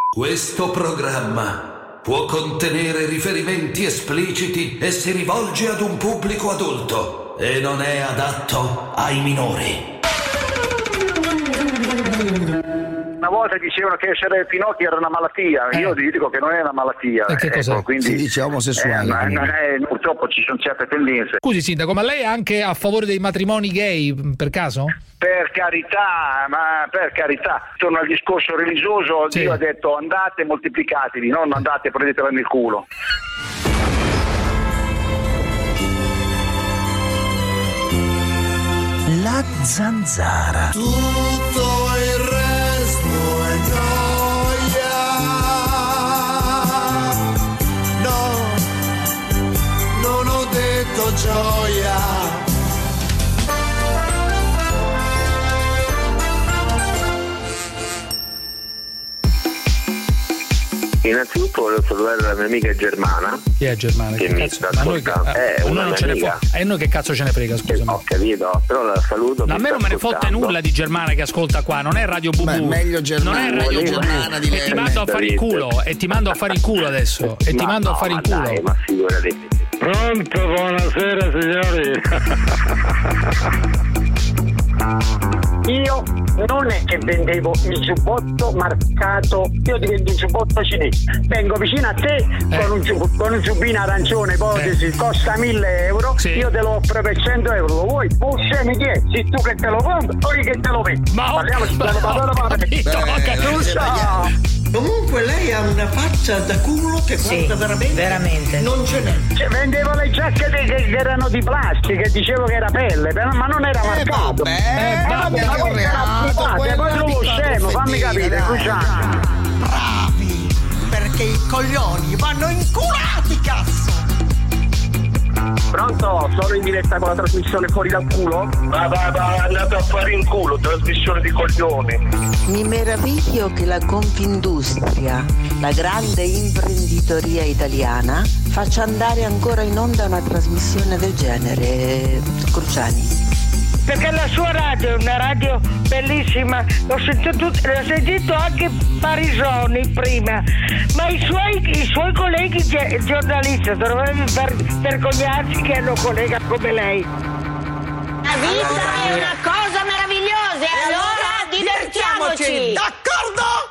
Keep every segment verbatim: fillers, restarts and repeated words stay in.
Questo programma può contenere riferimenti espliciti e si rivolge ad un pubblico adulto e non è adatto ai minori. Una volta dicevano che essere Pinocchio era una malattia, eh. io dico che non è una malattia. E che cos'è? Ecco, quindi, si dice omosessuale. Eh, non è, purtroppo ci sono certe tendenze. Scusi sindaco, ma lei è anche a favore dei matrimoni gay, per caso? Per carità, ma per carità, torno al discorso religioso, Sì. Dio ha detto andate e moltiplicatevi, non andate e prendetela nel culo. La zanzara. Tutto il resto è gioia. No, non ho detto gioia. Innanzitutto volevo salutare la mia amica Germana. Chi è Germana? Che Che mi cazzo? sta Ma noi che, ascoltando. eh, È noi una non ce ne amica. fo- e noi che cazzo ce ne frega, scusami. Ho capito, però la saluto. No, a me non me ne fotte nulla di Germana che ascolta qua, non è Radio Bubu. Beh, meglio Germana. Non è Radio Voleva- Germana di E lei. E ti mando a fare in culo, e ti mando a fare in culo adesso, e ti Ma mando no, a fare in ma culo. dai, ma figurati. Pronto, buonasera signori. Io non è che vendevo il giubbotto marcato, io ti vendo un giubbotto cinese, vengo vicino a te Eh. con, un giub- con un giubbino arancione, ipotesi, Eh. costa mille euro, Sì. io te lo offro per cento euro, lo vuoi? O scemi chi è? Sei tu che te lo compri o io che te lo vendi? Ma ho, Parliamo di ma quello, ho ma quello- capito, ho Beh, capito. non Scusa. Comunque lei ha una faccia da culo che Sì, guarda veramente. veramente. Non ce n'è. Cioè, vendevo le giacche che, che erano di plastica e dicevo che era pelle, però- ma non era marcato. vabbè, eh, vabbè, vabbè, che ma ho voi reato, cazzo fate? quella Poi piccola lo scemo, fammi truffettina, capire, dai. Luciano. Bravi, perché i coglioni vanno inculati, cazzo. Pronto? Sono in diretta con la trasmissione Fuori dal culo? Ma va, va, andate a fare in culo, trasmissione di coglioni. Mi meraviglio che la Confindustria, la grande imprenditoria italiana, faccia andare ancora in onda una trasmissione del genere, Cruciani. Perché la sua radio è una radio bellissima, l'ho sentito, l'ho sentito anche Parisoni prima, ma i suoi, i suoi colleghi gi- giornalisti dovrebbero ver- vergognarsi che hanno un collega come lei. La vita è una cosa meravigliosa e allora divertiamoci! D'accordo?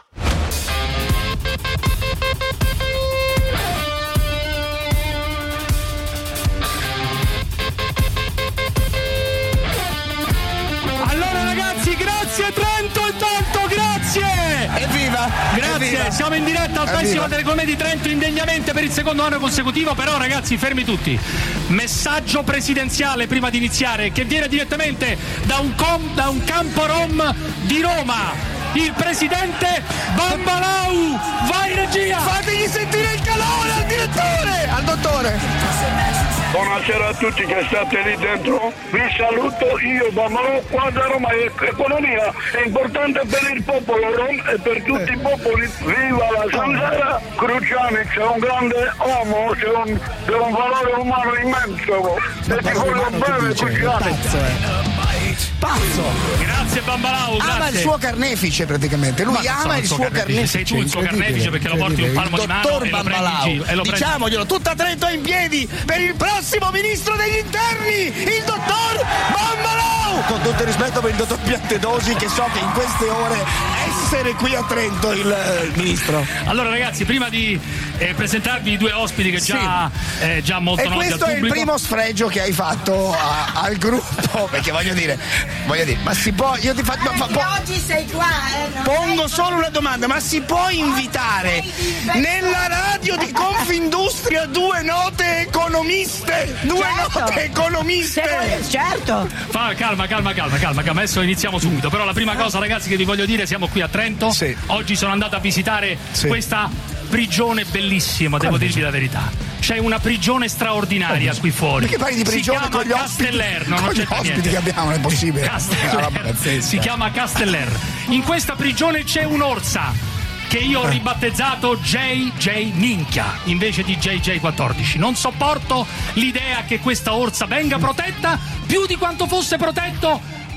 Allora ragazzi, grazie Trento intanto, grazie! Evviva! Grazie, Evviva! siamo in diretta al Evviva! Festival delle Comedie di Trento indegnamente per il secondo anno consecutivo, però ragazzi fermi tutti. Messaggio presidenziale prima di iniziare che viene direttamente da un, com- da un campo rom di Roma. Il presidente Bambalau, vai regia! Fategli sentire il calore al direttore, al dottore. Buonasera a tutti che state lì dentro, vi saluto io Bambalau qua da Roma. Economia è importante per il popolo rom e per tutti i popoli. Viva la zanzara! Cruciani c'è un grande uomo, c'è un, c'è un valore umano immenso e ti voglio bene Cruciani. Pazzo! Grazie Bambalau, grazie. Ama il suo carnefice praticamente, lui Ma non ama sono il il suo suo carnefice, carnefice. sei tu il suo carnefice perché lo porti un palmo di mano Dottor e lo prendi in Bambalau, giro, e lo prendi- diciamoglielo, tutta Trento in piedi per il prossimo ministro degli interni, il dottor Bambalau! Con tutto il rispetto per il dottor Piantedosi, che so che in queste ore essere qui a Trento il, eh, il ministro. Allora ragazzi, prima di eh, presentarvi i due ospiti che già, eh, già molto E noti al questo è il pubblico. primo sfregio che hai fatto a- al gruppo, perché voglio dire, voglio dire, ma si può, io ti faccio, ma- ma- po- Oggi sei qua, eh? non pongo sei- solo una domanda, ma si può invitare nella radio di Confindustria due note economiste? Due Certo. note economiste! Certo. Fa, calma, calma, calma, calma, calma, adesso iniziamo subito. Però la prima cosa, ragazzi, che vi voglio dire, siamo qui a Trento. Sì. Oggi sono andato a visitare Sì. questa prigione bellissima, devo dirvi la verità. C'è una prigione straordinaria qui fuori. Perché parli di prigione si chiama con gli ospiti? Castellerno, non Con gli c'è ospiti niente. che abbiamo, non è possibile. Casteller. Una roba pazzesca. Si chiama Casteller. In questa prigione c'è un'orsa che io ho ribattezzato J J Minchia invece di J J quattordici. Non sopporto l'idea che questa orsa venga protetta più di quanto fosse protetto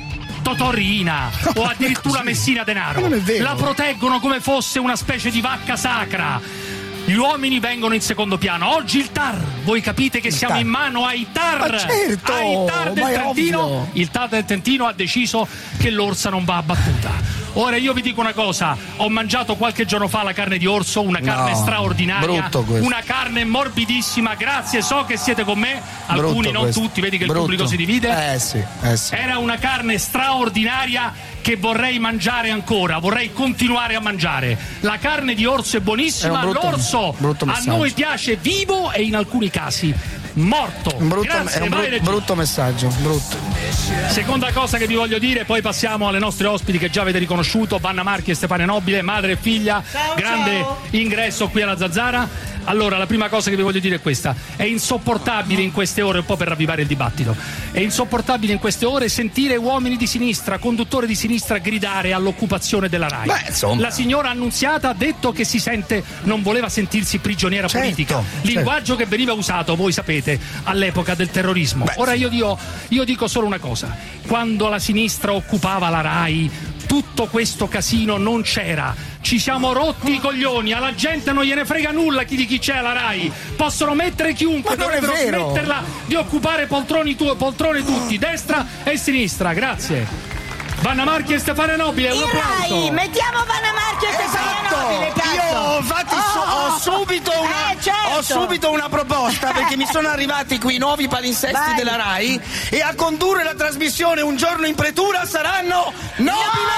Totorina o addirittura Messina Denaro. Non è vero. La proteggono come fosse una specie di vacca sacra. Gli uomini vengono in secondo piano. Oggi il T A R, voi capite che Il siamo T A R. in mano ai T A R. Ma certo, ai T A R del ma è Trentino. ovvio. Il T A R del Trentino ha deciso che l'orsa non va abbattuta. Ora io vi dico una cosa, ho mangiato qualche giorno fa la carne di orso, una carne No, straordinaria, brutto questo. una carne morbidissima, grazie, so che siete con me, alcuni Brutto non questo. tutti, vedi che il Brutto. pubblico si divide. Eh sì, eh sì. Era una carne straordinaria che vorrei mangiare ancora, vorrei continuare a mangiare. La carne di orso è buonissima, È un brutto- l'orso brutto a messaggio. noi piace vivo e in alcuni casi morto. Un brutto, Grazie, è un vai, brut- Regina. brutto messaggio, brutto. Seconda cosa che vi voglio dire, poi passiamo alle nostre ospiti che già avete riconosciuto, Vanna Marchi e Stefania Nobile, madre e figlia, Ciao, grande ciao. ingresso qui alla Zazzara. Allora, la prima cosa che vi voglio dire è questa: è insopportabile in queste ore, un po' per ravvivare il dibattito, è insopportabile in queste ore sentire uomini di sinistra, conduttori di sinistra gridare all'occupazione della RAI. Beh, insomma. La signora Annunziata ha detto che si sente, non voleva sentirsi prigioniera Certo, politica, linguaggio che veniva usato, voi sapete, all'epoca del terrorismo. Beh, Ora sì. io, dio- io dico solo una cosa: quando la sinistra occupava la RAI tutto questo casino non c'era. Ci siamo rotti i coglioni, alla gente non gliene frega nulla chi di chi c'è alla RAI. Possono mettere chiunque, Ma non è dovrebbero vero. smetterla di occupare poltroni tu- poltrone tutti, destra e sinistra. Grazie. Vanna Marchi e Stefania Nobile, un Il applauso. Rai, mettiamo Vanna Marchi e Stefania Nobile, cazzo. Io infatti so- Oh, ho, subito una, eh, certo. ho subito una proposta perché mi sono arrivati qui i nuovi palinsesti Vai. della RAI e a condurre la trasmissione Un giorno in pretura saranno Nobile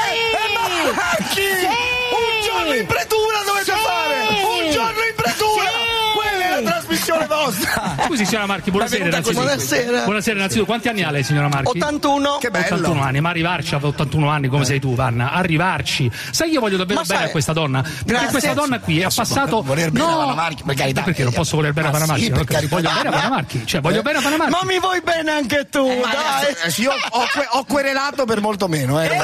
Noi! e Marchi. Sì! Un giorno in pretura dovete Sì! fare, un giorno in pretura. Sì! Quella è la trasmissione vostra. Scusi signora Marchi, buonasera Benvenuta innanzitutto. così. Buonasera. Buonasera innanzitutto, quanti anni ha lei signora Marchi? ottantuno. Che bello. ottantuno anni, ma arrivarci a ottantuno anni come sei tu, Vanna, arrivarci. Sai, io voglio davvero Ma bene sai- a questa donna, perché Grazie. questa donna qui ha passato voler bene a Vanna Marchi, per carità. perché non posso voler bene a Ma Vanna Marchi, sì, no? per carità. Voglio bene a Vanna Marchi, cioè voglio bene a Vanna Marchi. Ma mi vuoi bene anche tu, Ma dai. adesso, io ho, que- ho querelato per molto meno, eh.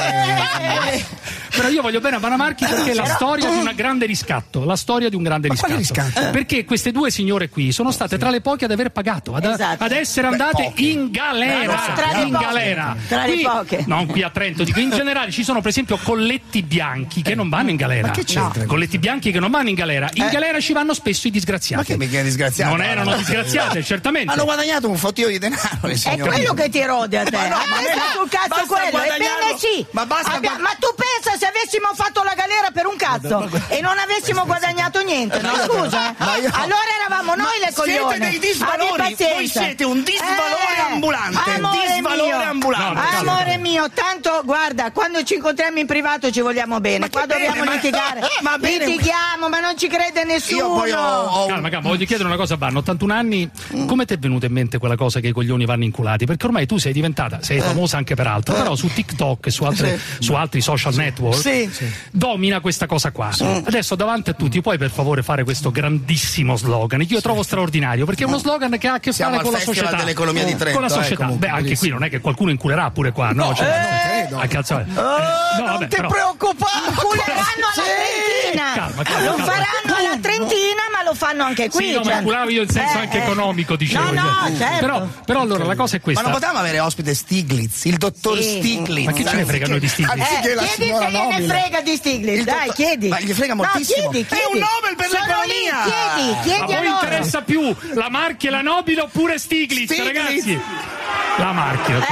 Eh, Però io voglio bene a Vanna Marchi perché è la storia di un grande riscatto, la storia di un grande Ma riscatto. quale riscatto? Perché queste due signore qui sono state tra le poche ad aver pagato, ad, Esatto. ad essere andate poche. in galera, Tra le in poche. galera. Tra le Qui- poche. Non qui a Trento, dico in generale ci sono per esempio colletti bianchi che non vanno in galera. Ma che c'entra? No, colletti bianchi che non vanno in galera. In Eh. galera ci vanno spesso i disgraziati. Ma che mica disgraziati? Non erano disgraziate, certamente. Hanno guadagnato un fottio di denaro, le È signore. quello che ti rode a te. Ma no, a ma te me sta no. sul cazzo Basta quello. guadagnarlo. Ebbene sì. Ma basta Abbia- guad- ma tu pensa se avessimo fatto la galera per un cazzo e non avessimo guadagnato niente, no? Scusa. Ma io- Allora eravamo noi le coglione. Siete dei disvalori, Abbi pazienza. voi siete un disvalore Eh, ambulante, amore disvalore mio. ambulante. No, no, Amore mio, tanto guarda, quando ci incontriamo in privato ci vogliamo bene. Ma che Qua dobbiamo bene, ma- litigare. ma bene. Litighiamo, ma non ci crede nessuno. Io poi ho, ho un- Calma, calma, voglio chiedere una cosa a Vanno. ottantuno anni, come ti è venuta in mente quella cosa che i coglioni vanno inculati? Perché ormai tu sei diventata, sei famosa anche per altro, però su TikTok e su, altre- su altri social network Sì. domina questa cosa qua. Adesso davanti a tutti puoi per favore fare questo grandissimo slogan che io trovo straordinario, perché è uno slogan che ha a che Siamo fare al con la Festival società. dell'economia di Trento, Con la eh, società. comunque, Beh, anche qui bellissimo. non è che qualcuno inculerà pure qua, no? Cioè, non credo. a cazzo- eh, Oh, no, non vabbè, ti però- preoccupare. Culeranno alla Trentina. Calma, calma, lo calma. faranno alla Trentina, ma lo fanno anche qui. Sì, no, cioè. ma curavo io in senso Eh, anche eh. economico, dicevo. No, no, io. certo. Però, però allora la cosa è Ma questa. non potevamo avere ospite Stiglitz, il dottor Sì. Stiglitz. Ma che ce ne frega noi di Stiglitz? Anziché- anziché Eh, la chiedi signora se gliene nobile. frega di Stiglitz, Il dai, dottor- chiedi. Ma gli frega No, moltissimo. chiedi, È chiedi. un Nobel per Sono l'economia. lì, chiedi, A chiedi a voi loro. interessa più la Marchi e la Nobile oppure Stiglitz, Stiglitz. ragazzi? La Marchi, ok.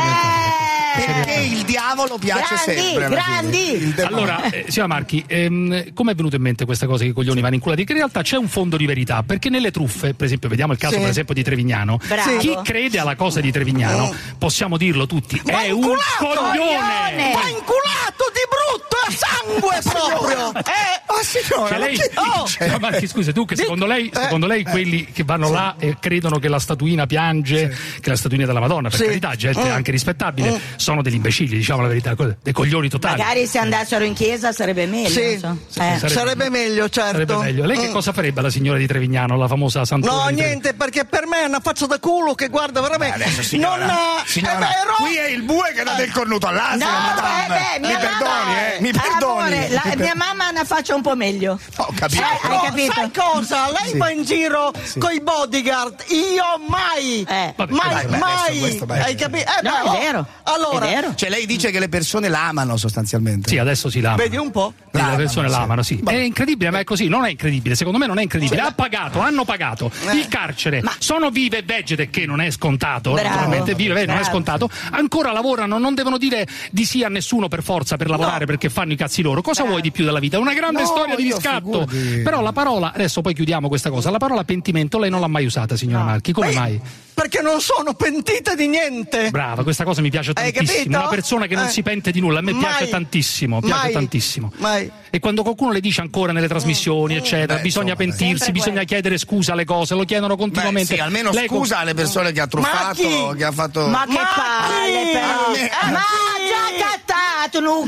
Perché il diavolo piace Grandi, sempre. alla fine. grandi. Il demonio. Allora, eh, signora Marchi, ehm, come è venuta in mente questa cosa che i coglioni vanno inculati? Che in realtà c'è un fondo di verità, perché nelle truffe, per esempio, vediamo il caso Sì. per esempio di Trevignano, Bravo. chi crede alla cosa di Trevignano, possiamo dirlo tutti, è un coglione! Coglione! Ma inculato di brutto a sangue proprio. Eh, Ma signora, Cioè ma lei, che Oh! dice? Signora Marchi, scusa, tu che secondo lei, secondo lei quelli che vanno là e credono che la statuina piange, che la statuina è della Madonna, per Sì. carità, gente Mm. anche rispettabile, sono degli imbecilli, diciamo la verità, dei coglioni totali. Magari se andassero in chiesa sarebbe meglio. Sì. non so. Sì, Eh. sarebbe- sarebbe meglio, certo. Sarebbe meglio. Lei che Mm. cosa farebbe la signora di Trevignano, la famosa Sant'Ora No, di Trevignano? niente, perché per me è una faccia da culo che guarda veramente. Adesso signora, non ha- signora, è vero? qui è il bue che dà del cornuto all'asino, No, madame. eh beh, mia mi perdoni, mamma, eh, mi perdoni. Amore, la- Mi per- mia mamma ha una faccia un po' meglio. Ho capito. Sai- hai Oh, capito? sai cosa? Lei Sì. va in giro coi bodyguard, io mai, Eh. Vabbè, mai, dai, beh, adesso mai. questo, beh. Hai capito? Eh, No, beh, è oh, vero. Allora, È vero. Cioè, Cioè lei dice che le persone la amano sostanzialmente. Sì, adesso si l'amano. Vedi un po'? Le L'amano, persone sì. l'amano, sì. Vabbè. È incredibile, ma è così, non è incredibile. Secondo me non è incredibile. Ha pagato, hanno pagato il carcere. Sono vive e vegete, che non è scontato. Bravo. Naturalmente vive e vegete non è Bravo. scontato. Ancora lavorano, non devono dire di sì a nessuno per forza per lavorare, perché fanno i cazzi loro. Cosa vuoi di più dalla vita? Una grande No, storia di io riscatto. figurati. Però la parola, adesso poi chiudiamo questa cosa, la parola pentimento lei non l'ha mai usata, signora Marchi. Come Beh, mai? Perché non sono pentita di niente. Brava, questa cosa mi piace Hai tantissimo. capito? Una persona che non Eh. si pente di nulla, a me Mai. piace tantissimo, piace Mai. tantissimo. Mai. E quando qualcuno le dice ancora nelle trasmissioni, eccetera, Beh, bisogna insomma, pentirsi, sempre bisogna quello. chiedere scusa alle cose, lo chiedono Beh, continuamente. sì, almeno Lei con- scusa alle persone che ha truffato, chi? che ha fatto. Ma che palle però! chi? Ma già cattato un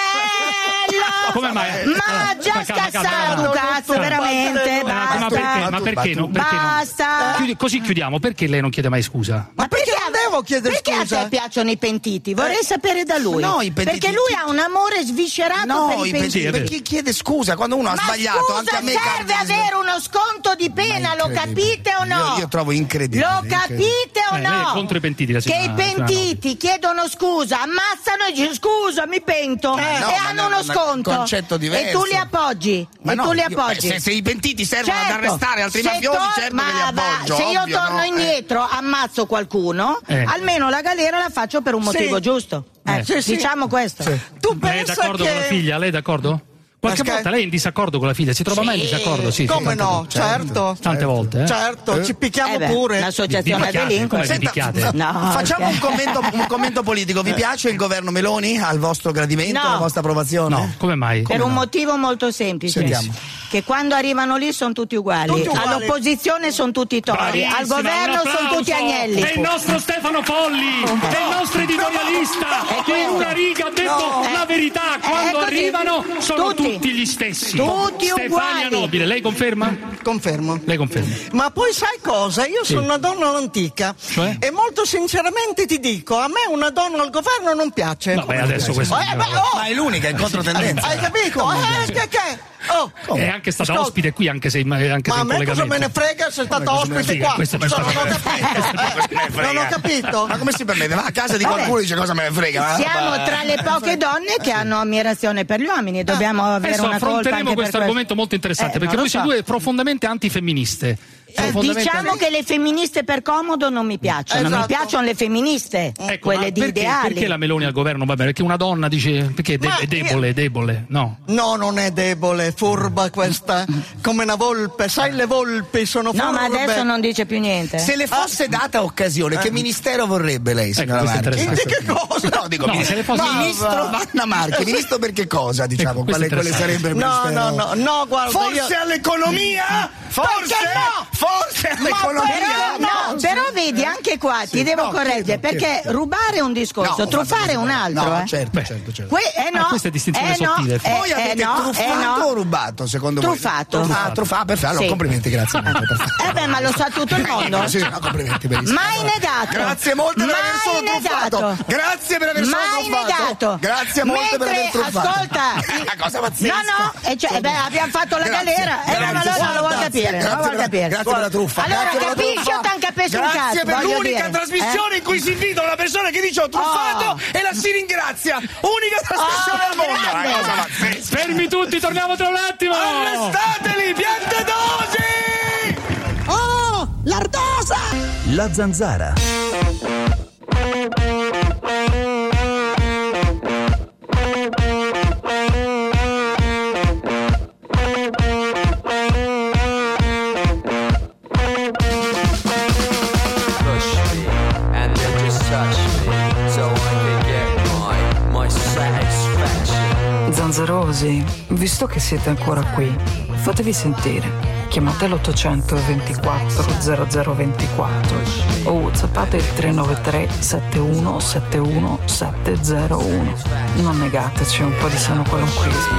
cammello! Come mai? Ma già Ma calma, calma, scassato un calma. cazzo, veramente! Ma, ma Basta! perché? Ma perché no? Perché no? Basta! Chiudi- così chiudiamo, perché lei non chiede mai scusa? Ma perché non devo chiedere perché scusa? a te piacciono i pentiti? Vorrei sapere da lui. No, i pentiti- Perché lui ha un amore sviscerato No, per i i pentiti, pentiti. Sì, è vero. perché chiede scusa quando uno ha Ma sbagliato, scusa, anche a me serve capita di- avere uno sconto di pena, lo Incredibile. capite o no? Io- io trovo incredibile, Lo incredibile. capite o Eh, lei no? è contro i pentiti, la Che i signora- pentiti chiedono scusa, ammazzano e dicono scusa, mi pento Eh, no, e ma hanno è uno un sconto. concetto diverso. E tu li appoggi. Ma e no, tu li io- appoggi. beh, se, se i pentiti servono Certo. ad arrestare altri Se mafiosi, tor- certo ma che li va, appoggio. se io ovvio, torno no? indietro, ammazzo qualcuno, Eh. almeno la galera la faccio per un motivo Sì. giusto. Eh, Eh. Sì, sì. Diciamo questo. Tu Lei è pensa d'accordo che... con la figlia? Lei è d'accordo? Qualche Ma volta scher- lei è in disaccordo con la figlia, si trova mai in disaccordo? Sì, sì, Come tante no? volte. Certo. Tante volte, eh? Certo, ci picchiamo Eh beh, pure. l'associazione Vi picchiate, delinquenti. come vi Senta, picchiate? fa- No, facciamo ok. un commento, un commento politico. Vi piace il governo Meloni? Al vostro gradimento, No. alla vostra approvazione? No, come mai? Per un motivo molto semplice. Sentiamo. Che quando arrivano lì sono tutti uguali. Tutti uguali. All'opposizione sono tutti tori. Bravissima, Al governo un sono applauso. tutti agnelli. È il nostro Stefano Folli, è il nostro editorialista, È che in questo. una riga ha detto No. la verità. Eh, Quando è così. arrivano sono Tutti. tutti, gli stessi. Tutti Stefania uguali. Nobile, lei conferma? Confermo. Lei conferma. Ma poi sai cosa? Io Sì. sono una donna antica. Cioè? E molto sinceramente ti dico, a me una donna al governo non piace. Vabbè, adesso questo. Eh, beh, oh, Ma è l'unica, è in controtendenza. hai capito? Eh, che che? Oh, È anche stata ascolta, ospite qui, anche se, anche Ma se a in me cosa collegamento. me ne frega se è stata ospite Sì, qua? questo c'è Cioè, stato- non ho capito. eh, non ho capito. Ma come si permette? Va a casa di Vabbè. qualcuno e dice cosa me ne frega. Siamo tra le poche donne che hanno ammirazione per gli uomini. Dobbiamo avere Adesso una colpa affronteremo anche per questo questo. argomento molto interessante, Eh, perché non voi lo siete so. due profondamente antifemministe. Eh, Profondamente diciamo che le femministe per comodo non mi piacciono, Esatto. mi piacciono le femministe, Ecco, quelle ma di perché, ideali. perché la Meloni al governo va bene? Perché una donna dice perché è, de- Ma è debole, è debole, no. No, non è debole, furba questa, come una volpe. Sai, le volpi sono furbe. No, ma adesso non dice più niente. Se le fosse data occasione, che ministero vorrebbe lei, signora questo è Marchi? interessante. Di che cosa? No, dico, No, ministro, se le fosse- ministro Vanna Marchi, ministro per che cosa, diciamo? Ecco, questo quale, è quale sarebbe il No, ministero? no, no, no, guarda, Forse io... all'economia? Forse? Perché no? Forse all'economia? Però, no, però vedi, anche qua ti devo no, correggere, chiedo, perché rubare è un discorso, No, truffare è un altro. No, eh. certo, Beh, certo, certo. Que- eh no, Ah, questa è distinzione eh no, sottile. eh, Voi eh avete no, truffato eh no. o rubato, secondo Truffato. voi? Ah, truffato, perfetto. Allora, Sì. complimenti, grazie. Molto, perfetto. Eh beh, ma lo sa tutto il mondo. Sì, no, complimenti, benissimo. Mai negato. Grazie molto per aver Mai solo negato. truffato. Grazie per aver solo Mai truffato. negato. Grazie molto per aver Mentre, truffato. ascolta, Cosa pazzesca. no, no, e cioè, beh, abbiamo fatto la Grazie, galera, e non lo, grazie, non lo vuol grazie, capire, non lo grazie vuol per la- capire. grazie per la truffa, Allora grazie per la capisci truffa. o t'han capisci un cazzo? Grazie per voglio l'unica dire. trasmissione Eh? in cui si invita una persona che dice ho truffato Oh. e la si ringrazia. Unica trasmissione Oh, al mondo. grande. Una cosa pazzesca. Fermi tutti, torniamo tra un attimo! Arrestateli, piantedosi! Oh, l'ardosa! La Zanzara. Zanzarosi, visto che siete ancora qui, fatevi sentire. Chiamate l'ottocento ventiquattro zero zero ventiquattro o whatsappate il tre nove tre sette uno sette uno sette zero uno. Non negateci un po' di sano qualunquismo.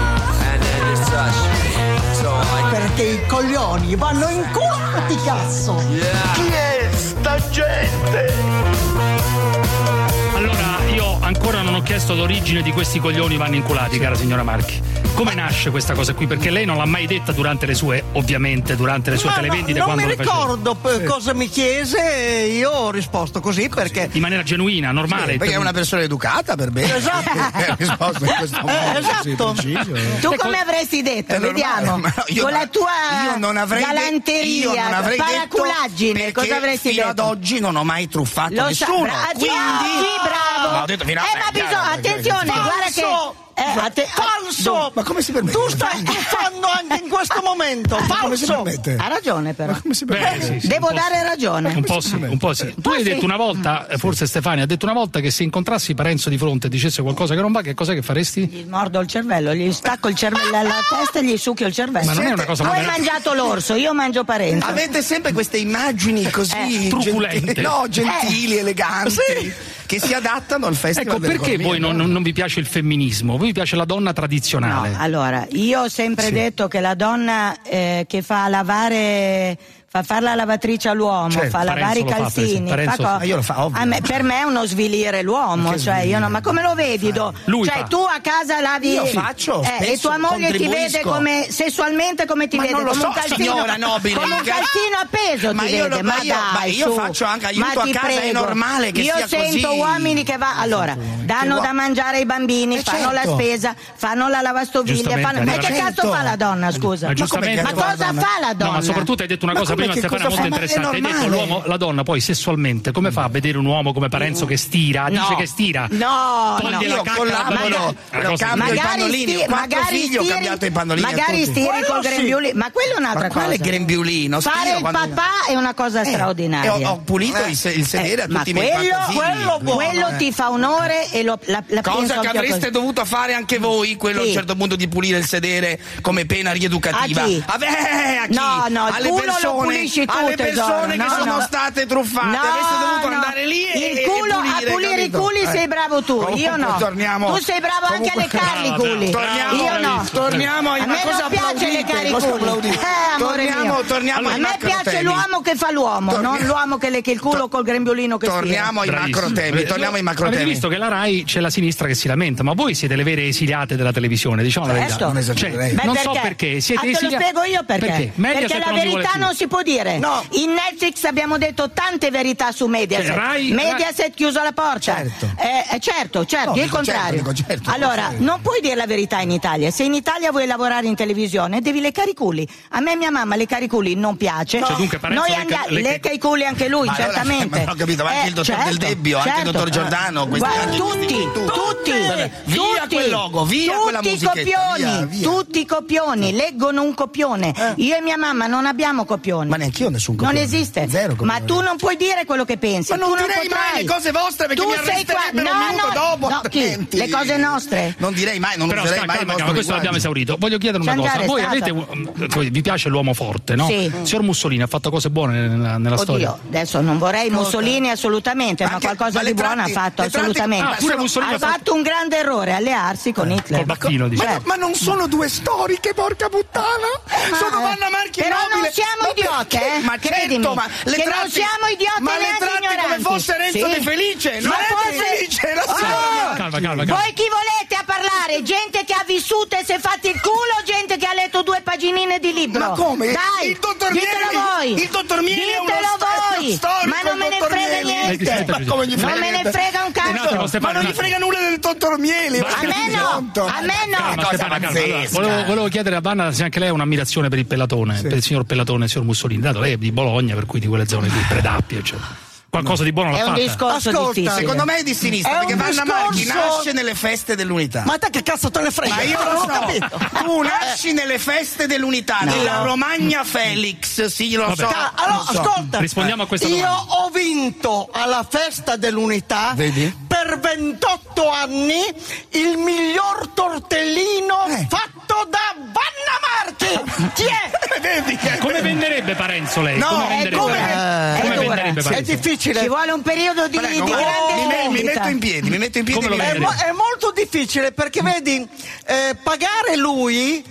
Perché i coglioni vanno in culati, cazzo! Chi è sta gente? Allora, io ancora non ho chiesto l'origine di questi coglioni vanno inculati, cara signora Marchi. Come nasce questa cosa qui? Perché lei non l'ha mai detta durante le sue, ovviamente, durante le sue Ma televendite. No, non quando mi ricordo p- cosa mi chiese e io ho risposto così perché. In maniera genuina, normale. Sì, perché è una persona educata, per bene. Esatto. Ha risposto in questo modo. Eh, esatto. Così, preciso. Tu come avresti detto? È normale, Vediamo. ma no, io Con no- la tua io non avrei de- galanteria, io non avrei paraculaggine, detto cosa avresti fino detto? ad oggi non ho mai truffato Lo sa- nessuno. bra- quindi sì, bravo. No, ho detto fino a- eh, ma beh, bisogna, chiaro, attenzione, perché- guarda che eh, atte- Falso! Ma come si permette? Tu stai truffando anche in questo momento! Ma come si Falso! permette? Ha ragione però. Ma come si Beh, permette? sì, sì, Devo un po' dare sì. ragione. Un po' sì, un po' sì. Tu hai sì. detto una volta, eh, forse Stefania ha detto una volta che se incontrassi Parenzo di fronte e dicesse qualcosa che non va, che cosa che faresti? Gli mordo il cervello, gli stacco il cervello alla testa e gli succhio il cervello. Ma non è una cosa Tu hai vera- mangiato l'orso, io mangio Parenzo. Avete sempre queste immagini così Eh, truculente. gentili, no, gentili, eleganti, che si adattano al festival. Ecco, perché dell'economia, voi non, no? non- non vi piace il femminismo? Voi vi piace la donna tradizionale? No, allora, io ho sempre Sì. detto che la donna eh, che fa lavare, fa fare la lavatrice all'uomo, Certo, fa lavare i Parenzo lo fa, per calzini, esempio. Parenzo fa co- sì. Ah, io lo fa, ovvio. a me- per me è uno svilire l'uomo, Ma che cioè io svilire? no, ma come lo vedi? Do? Lui cioè fa. tu a casa lavi Io faccio, eh, e spesso, tua moglie ti vede contribuisco. come sessualmente come ti Ma vede non lo come so, un calzino, signora nobile. come un calzino appeso Ma ti io vede, lo- ma ma io- dai, ma io su. faccio anche aiuto Ma a ti casa, è prego. normale che io sia sento così. uomini che va allora danno vuoi- da mangiare ai bambini, Eh, fanno la certo. spesa, fanno la lavastoviglie, Giustamente, fanno... ma allora- che cazzo Certo. fa la donna, scusa? Ma giustamente- Ma cosa fa la donna? No, ma soprattutto hai detto una Ma cosa come prima, che Stefania, cosa molto fa? Ma è interessante. Hai detto normale. l'uomo, la donna poi sessualmente come fa a vedere un uomo come Parenzo che stira? No. Dice che stira. No, Toglie no. la Io cacca collaboro, alla lo Una cosa- cambio i Magari pannolini, sti- ho quattro magari figli, ho stiri- cambiato i pannolini a magari tutti. stiri Quello col sì. grembiulino, ma quella è un'altra Ma quale cosa. grembiulino? Fare Stiro il quando- papà è una cosa Eh, straordinaria. e ho, ho pulito il, se- il sedere a ma tutti i miei quello, quattro figli. quello, Quindi- quello eh. ti fa onore e lo, la, la penso Cosa che anch'io avreste così. dovuto fare anche voi, quello Sì. a un certo punto di pulire il sedere come pena rieducativa. A chi? A, beh, a chi? No, no, il alle culo lo persone, pulisci tu, alle tesoro. persone che No, sono no. state truffate. No, Avreste dovuto no. andare lì e, il e culo pulire, a pulire capito? i culi Eh. sei bravo tu, Comunque, io no. torniamo- Tu sei bravo anche a comunque- leccarli i Brava, culi. Torniamo, Io no. torniamo a A una me cosa non piace applaudite, leccare i cosa culi. applaudite. Eh, amore torniamo, mio. torniamo A ai me macro piace temi. l'uomo che fa l'uomo, Torni- non l'uomo che lecca il culo Tor- col grembiulino che Torniamo ai Bravissimo. macro temi, torniamo ai macro Avete temi. visto che la Rai c'è la sinistra che si lamenta, ma voi siete le vere esiliate della televisione, diciamo la verità. Certo. Non esagererei. Beh, non perché? so perché, siete Ah, te lo esiliati. spiego io perché. Perché? Mediaset Perché la non vi vuole verità più. non si può dire. No. In Netflix abbiamo detto tante verità su Mediaset. Cioè, Rai- Mediaset chiuso la porta. Certo. Eh, eh, certo, certo, No, il dico contrario. certo, dico certo, allora, certo. non puoi dire la verità in Italia. Se in Italia vuoi lavorare in televisione, devi leccare i culi. A me mia mamma leccare i culi non piace. Cioè, dunque, Parenzo Noi lecca- andiamo, lecca- lecca i culi anche lui, Ma allora, certamente. ma ho capito, ma anche il dottor Del Debbio, anche il dottor Giordano, questi Guarda, anche- tutti, tutti, Vabbè, via tutti, quel logo, via tutti quella i musichetta, copioni, via, via. tutti i copioni, leggono un copione. Eh. Io e mia mamma non abbiamo copioni. Ma neanche io ho nessun copione. Non esiste. Zero copione. Ma tu non puoi dire quello che pensi. Ma non tu direi potrai. mai le cose vostre perché tu mi sei qua. arresterebbero No, un minuto no, dopo, no, chi? altrimenti. Le cose nostre. Non direi mai, non Però userei sta, mai il calma, nostro calma, questo l'abbiamo linguaggio. esaurito. Voglio chiedere una C'è cosa. già Voi restato. avete, um, voi- vi piace l'uomo forte, no? Sì. Il signor Mussolini ha fatto cose buone nella, nella storia. Oddio, adesso non vorrei Mussolini assolutamente, ma, Anche- qualcosa ma di le buono tratti- ha fatto le tratti- assolutamente. Ah, pure Mussolini ha ha fatto- fatto un grande errore, allearsi con Hitler. Col battino, Ma, diciamo. ma non sono due storiche, porca puttana! Ma- Sono Vanna Marchi e però Nobile! non siamo Ma idiote, perché? eh? Ma Credimi, certo, ma le che non tratti- siamo idioti ma le neanche tratti come ignoranti. fosse Renzo Sì. De Felice! Non Ma è forse- De Felice, la Oh! signora! Calma, calma, calma. Voi chi volete a parlare? Gente che ha vissuto e si è fatti il culo o gente che ha letto due paginine di libro? Ma come? Dai, Il dottor ditelo Mieli- voi. il dottor Mieli è uno Ditelo sto- voi. storico, Ma non me ne il dottor frega Mieli. niente. Senta, Ma come gli frega Non me ne niente? frega un Un attimo, cazzo. Stefano, Ma non un gli attimo. frega nulla del dottor Mieli! A me no, a me no. Calma, cosa Stefano, calma. Allora, pazzesca. volevo, volevo chiedere a Vanna se anche lei ha un'ammirazione per il Pellatone, per il signor Pellatone e il signor Mussolini. Dato lei è di Bologna, per cui di quelle zone di Predappio, eccetera. Qualcosa di buono l'ha È un fatta. discorso Ascolta, difficile. Secondo me è di sinistra, È perché un Vanna Marchi discorso- nasce nelle feste dell'unità. Ma te che cazzo te ne frega? Ma io non lo ho so, capito. tu nasci nelle feste dell'unità, No. della Romagna Felix, sì, lo Vabbè. so. Ca- Allora, lo so. ascolta. Rispondiamo a questa Io domanda. ho vinto alla festa dell'unità Vedi? per ventotto anni il miglior tortellino Eh. fatto da Vanna Marchi. Chi è? Vedi che Come venderebbe Parenzo lei? No, come è venderebbe, come- come è dura. venderebbe È Parenzo? difficile. Ci vuole un periodo di, Prego, di guarda, grande mi, me- mi vendita. metto in piedi, mi metto in piedi. Come lo mi È, venderebbe? mo- è molto difficile perché vedi, eh, pagare lui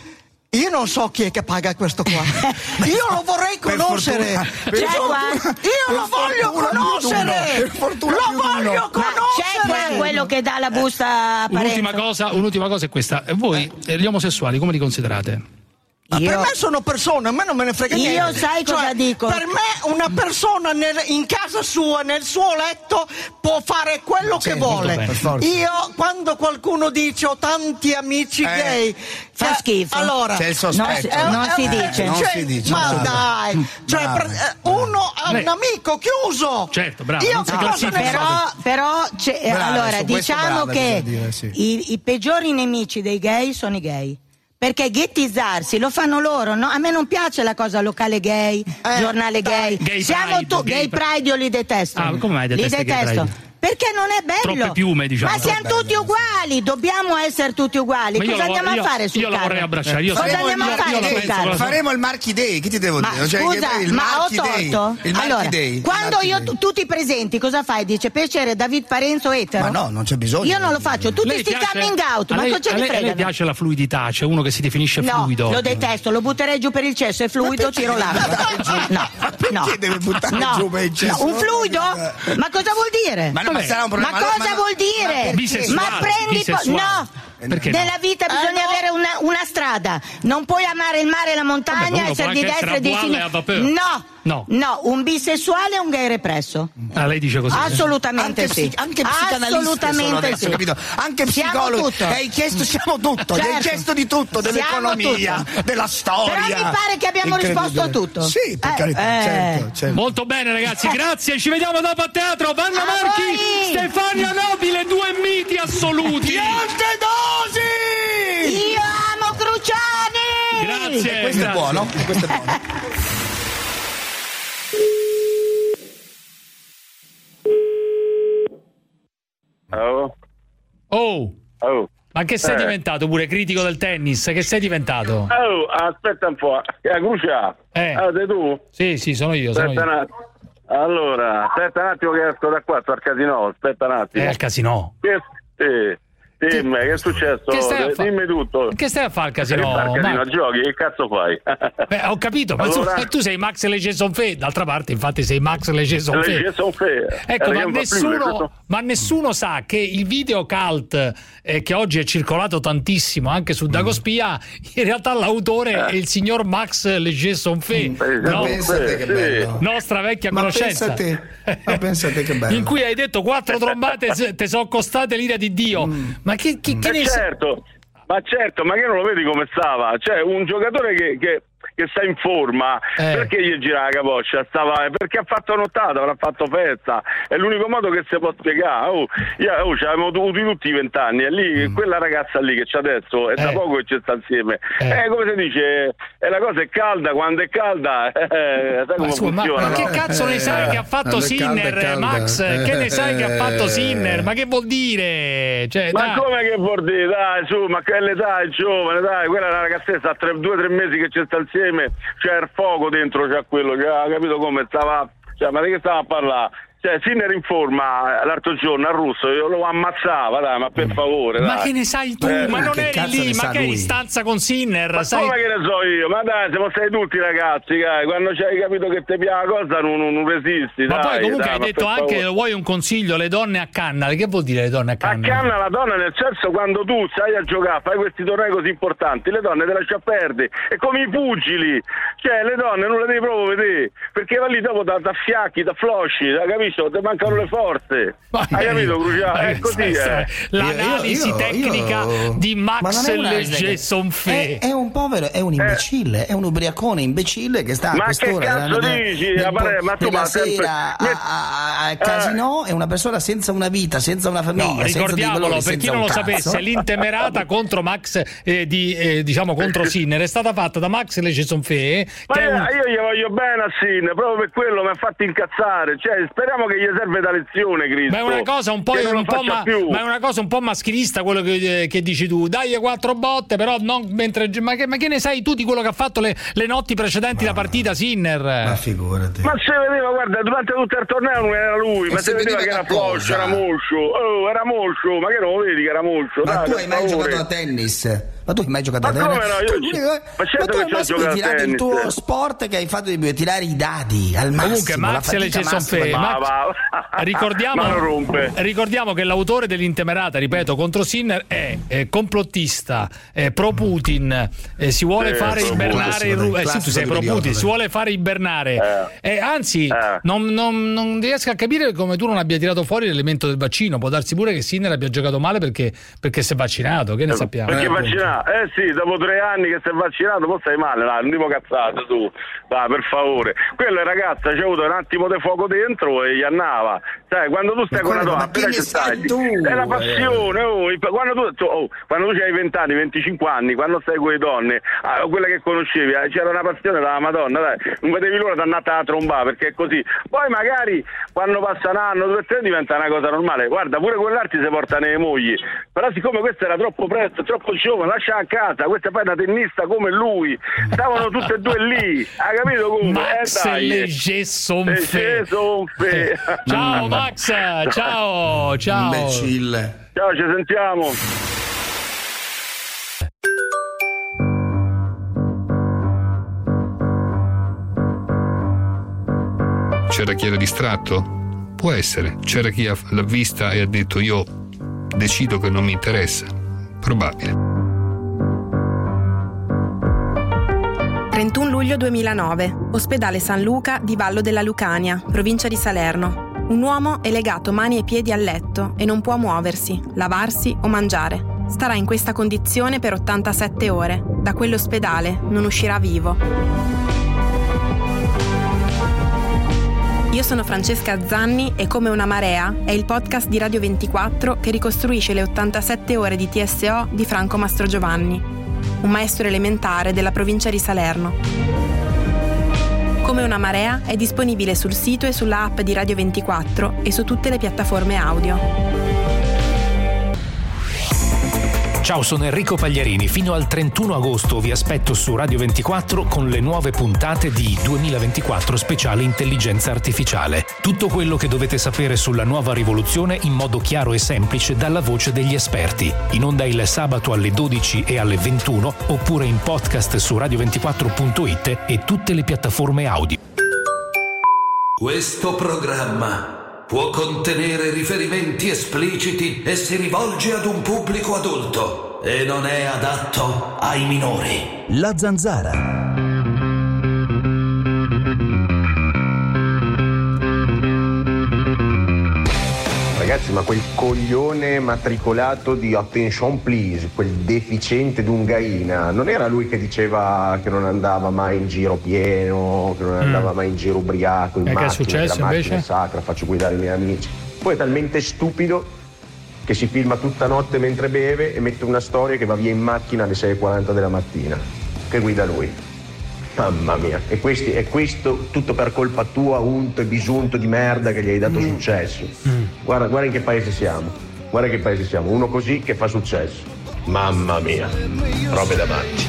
Io non so chi è che paga questo qua. Io lo vorrei conoscere. Per fortuna, per fortuna, Io lo voglio conoscere. Per fortuna Lo più di uno. voglio C'è qua conoscere. quello che dà la busta a Un'ultima Parenzo? cosa, un'ultima cosa è questa. E voi, eh, gli omosessuali, come li considerate? Ma Io- per me sono persone, a me non me ne frega Io niente. sai cosa Cioè, dico? Per me una persona nel- in casa sua, nel suo letto, può fare quello Sì, che molto vuole. bene. Per forza. Io, quando qualcuno dice ho tanti amici Eh, gay, fa cioè, schifo. Allora, C'è il sospetto. No, si- non si eh, dice. Non cioè, si dice, ma bravo. dai, cioè, Bravo. per- eh, uno ha Lei- un amico chiuso. Certo, bravo, Io non si che cosa ne classifica. so? Però, però c'è- Brava, allora su questo diciamo brava, che bisogna dire, sì. i, i peggiori nemici dei gay sono i gay. Perché ghettizzarsi lo fanno loro, no? A me non piace la cosa locale gay, giornale gay. Gay Siamo Pride, tu, gay gay Pride. pride io li detesto. Ah, come mai Li detesti Gay detesto. Pride? Perché non è bello. Troppe piume, diciamo. Ma siamo Troppo tutti bello, uguali, dobbiamo essere tutti uguali. Ma io Cosa la vo- andiamo io- a fare sul io la carro? vorrei abbracciare. Io Cosa sono- andiamo a io- io fare la sul penso carro? con la- Faremo il Marchi Day, che ti devo Ma dire? Cioè, scusa, il ma ho Marchi Day. torto? Il Marchi Allora, Day, il quando Marchi io Day. tutti presenti, cosa fai? Dice piacere David Parenzo etero? Ma no, non c'è bisogno. Io non lo faccio, tutti Lei sti piace- coming out, a ma lei, cosa a ce ne lei, a lei fregano? piace la fluidità, c'è uno che si definisce No, fluido. lo detesto, lo butterei giù per il cesso, è fluido, tiro l'acqua. No, no. Perché deve buttare No, giù per il cesso? no, un fluido? Ma cosa vuol dire? Ma no, ma sarà un problema. Ma cosa ma no- vuol dire? Bisessuale, Ma prendi po- bisessuale. no. Perché no? Nella vita bisogna no. avere una, una strada. Non puoi amare il mare e la Vabbè, montagna, uno può essere di anche destra essere e di a voile e a sinistra. vapeur. No. No. No, un bisessuale è un gay represso. Ah, lei dice così. Assolutamente Anche, sì. psi- anche psicanalisti sono Assolutamente adesso, sì. capito? Anche Siamo psicologi. tutto. Hai chiesto, siamo tutto, gli hai Certo. chiesto di tutto, Siamo dell'economia, tutto. della storia. Però mi pare che abbiamo Incredibile. risposto a tutto. Sì, per Eh, carità, eh. certo, certo. Molto bene ragazzi, grazie, ci vediamo dopo a teatro. Vanna A Marchi, voi! Stefania Nobile, due miti assoluti. Piantedosi! Io amo Cruciani! Grazie. Questo è grazie. buono, questo è buono. Oh, Oh, oh. ma che sei Eh. diventato pure critico del tennis? Che sei diventato? Oh, aspetta un po'. Che la Crucia? Eh. Ah, sei tu? Sì, sì, sono io, sono Aspetta un io. attimo. Allora, aspetta un attimo che esco da qua, sto al casino, aspetta un È attimo. al casino. Che, sì, dimmi, che è successo? Che stai a fa- Dimmi tutto. Che stai a fare al Che casino? fai al casino, Marco? giochi, che cazzo fai? Beh, ho capito, ma Allora- tu, tu sei Max Leger Sonfè, d'altra parte infatti sei Max Leger Sonfè. Le sono fair. Ecco, Eh, ma io non fa più, le nessuno, sono- ma nessuno sa che il video cult eh, che oggi è circolato tantissimo anche su Dagospia, in realtà l'autore è il signor Max Leger Sonfè, Eh, no? Pensate che sì. bello. Nostra vecchia Ma conoscenza. pensate, ma pensate che bello. In cui hai detto quattro trombate se- te sono costate l'ira di Dio. Ma che, che, che Ma ne sa- certo, ma certo, ma che non lo vedi come stava? Cioè, un giocatore che, che, che sta in forma, Eh. perché gli gira la capoccia? Stava, perché ha fatto nottata, avrà fatto festa. È l'unico modo che si può spiegare. Oh, io, oh, ci abbiamo avuti tutti i vent'anni, e lì, quella ragazza lì che c'è adesso, è da Eh. poco che ci sta insieme. Eh. Eh, come si dice, eh, la cosa è calda, quando è calda, eh, sai Ma, come scusa, ma- funziona, ma che no? cazzo ne sai che ha fatto quando è calda, Sinner, è calda. Max? Che ne sai che ha fatto Eh. Sinner? Ma che vuol dire? Cioè, Ma dai. come che vuol dire? Dai, su, ma che l'età è giovane, dai, quella è una ragazzetta, tre, due o tre mesi che ci sta insieme, c'è il fuoco dentro, c'è quello, c'ha, capito come stava, cioè, ma di che stava a parlare? Cioè, Sinner in forma l'altro giorno a Russo, io lo ammazzava, dai, ma per favore, Ma dai. che ne sai tu? Eh, ma non che eri cazzo lì, ne ma sa che eri in lui? stanza con Sinner? Ma sai? come che ne so io? Ma dai, siamo stati tutti ragazzi, dai, quando c'hai capito che ti piace la cosa non, non, non resisti, Ma dai, poi comunque dai, hai ma detto per anche favore. vuoi un consiglio le donne a canna? Che vuol dire le donne a A canna? canna la donna, nel senso, quando tu stai a giocare, fai questi tornei così importanti, le donne te lascia perdere. È come i pugili, cioè le donne non le devi proprio vedere, perché va lì dopo da, da fiacchi, da flosci, da, capisci? Ti mancano le forze. Ma- Hai capito, Crucià? Ma È che così, sai, eh. l'analisi Io- io- tecnica io- di Ma Max non è una- Leger Sonfè. È, è un povero, è un imbecille, è un ubriacone imbecille che sta a Ma quest'ora che cazzo della- dici? del- Ma pare- ma tu della ma sempre- sera a- a- a- al casino, è una persona senza una vita, senza una famiglia, No, senza dei ricordiamolo valori, per chi senza non lo un cazzo. sapesse, l'intemerata contro Max eh, di, eh, diciamo contro Sinner è stata fatta da Max Leger Sonfè, Ma che è io, un... io gli voglio bene a Sin, proprio per quello mi ha fatto incazzare. Cioè, speriamo diciamo che gli serve da lezione, Cristo. Ma è una cosa un po', un po' ma, ma è una cosa un po' maschilista quello che, che dici tu. Dai quattro botte, però non mentre ma che, ma che ne sai tu di quello che ha fatto le, le notti precedenti ma, la partita Sinner? Ma figurati. Ma se vedeva, guarda, durante tutto il torneo non era lui, ma, ma se vedeva, vedeva che era floscio, era molscio. Oh, era molscio, ma che non lo vedi che era molscio? Ma dai, tu hai mai favore. giocato a tennis? Ma tu hai mai giocato ma a tennis? Come no? Io, tu, ma certo ma tu che hai giocato a tirato tennis. Il tuo sport che hai fatto di tirare i dadi al massimo. Comunque Max le ci sono fe- Max, ricordiamo, ricordiamo che l'autore dell'Intemerata, ripeto, contro Sinner è, è complottista, è pro Putin, eh, si vuole eh, fare ibernare il Ru- eh, sì, tu sei pro Putin, si vuole fare ibernare eh. Eh, anzi eh. non, non, non riesco a capire come tu non abbia tirato fuori l'elemento del vaccino. Può darsi pure che Sinner abbia giocato male perché, perché si è vaccinato, che ne sappiamo? Perché eh, vaccinato? Eh sì, dopo tre anni che sei vaccinato, poi stai male, là, non dico cazzate tu, va, per favore. Quella ragazza c'ha avuto un attimo di fuoco dentro e gli annava. Sai, quando tu stai ma con una donna, appena ci stai, è la passione, oh, quando tu, oh, quando tu hai venti anni, venticinque anni, quando stai con le donne, ah, quelle che conoscevi, c'era una passione dalla Madonna, dai, non vedevi l'ora di andare a trombare, perché è così. Poi magari quando passa un anno, due, tre, diventa una cosa normale. Guarda, pure quell'altro si porta le mogli, però siccome questo era troppo presto, troppo giovane, lascia a casa, questa poi è una tennista come lui, stavano tutte e due lì, hai capito come? Max eh, Léger Sonfè. Ciao Max, ciao, ciao. Imbecille. Ciao, ci sentiamo. C'era chi era distratto? Può essere. C'era chi l'ha vista e ha detto io decido che non mi interessa. Probabile. trentuno luglio duemilanove, ospedale San Luca di Vallo della Lucania, provincia di Salerno. Un uomo è legato mani e piedi al letto e non può muoversi, lavarsi o mangiare. Starà in questa condizione per ottantasette ore. Da quell'ospedale non uscirà vivo. Io sono Francesca Zanni e Come una marea è il podcast di Radio ventiquattro che ricostruisce le ottantasette ore di T S O di Franco Mastrogiovanni, un maestro elementare della provincia di Salerno. Come una marea è disponibile sul sito e sulla app di Radio ventiquattro e su tutte le piattaforme audio. Ciao, sono Enrico Pagliarini. Fino al trentuno agosto vi aspetto su Radio ventiquattro con le nuove puntate di duemilaventiquattro Speciale Intelligenza Artificiale. Tutto quello che dovete sapere sulla nuova rivoluzione in modo chiaro e semplice dalla voce degli esperti. In onda il sabato alle dodici e alle ventuno oppure in podcast su radio ventiquattro punto it e tutte le piattaforme audio. Questo programma può contenere riferimenti espliciti e si rivolge ad un pubblico adulto e non è adatto ai minori. La Zanzara. Ragazzi, ma quel coglione matricolato di Attention Please, quel deficiente d'Ungaina, non era lui che diceva che non andava mai in giro pieno, che non andava mm. mai in giro ubriaco, in e macchina, che è successo che la macchina invece? è sacra, faccio guidare i miei amici. Poi è talmente stupido che si filma tutta notte mentre beve e mette una storia che va via in macchina alle sei e quaranta della mattina, che guida lui. Mamma mia, e, questi, e questo tutto per colpa tua, unto e bisunto di merda che gli hai dato mm. successo. Mm. Guarda, guarda in che paese siamo, guarda in che paese siamo, uno così che fa successo. Mamma mia, robe da matti.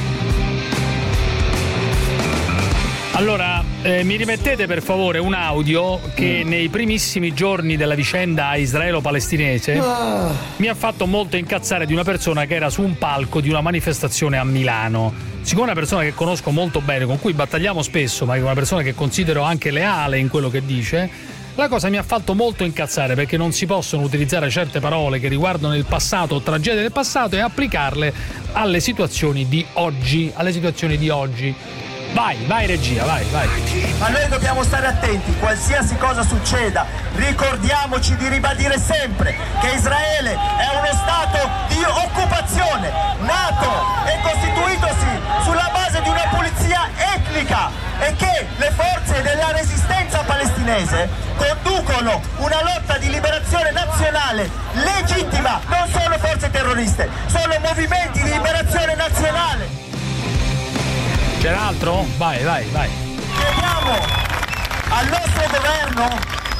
Allora, eh, mi rimettete per favore un audio che mm. nei primissimi giorni della vicenda israelo-palestinese oh. mi ha fatto molto incazzare di una persona che era su un palco di una manifestazione a Milano. Siccome è una persona che conosco molto bene, con cui battagliamo spesso, ma è una persona che considero anche leale in quello che dice, la cosa mi ha fatto molto incazzare perché non si possono utilizzare certe parole che riguardano il passato o tragedie del passato e applicarle alle situazioni di oggi, alle situazioni di oggi. Vai, vai regia, vai, vai. Ma noi dobbiamo stare attenti, qualsiasi cosa succeda, ricordiamoci di ribadire sempre che Israele è uno stato di occupazione, nato e costituitosi sulla base di una pulizia etnica e che le forze della resistenza palestinese conducono una lotta di liberazione nazionale legittima, non sono forze terroriste, sono movimenti di liberazione nazionale. C'era altro? Vai, vai, vai. Chiediamo al nostro governo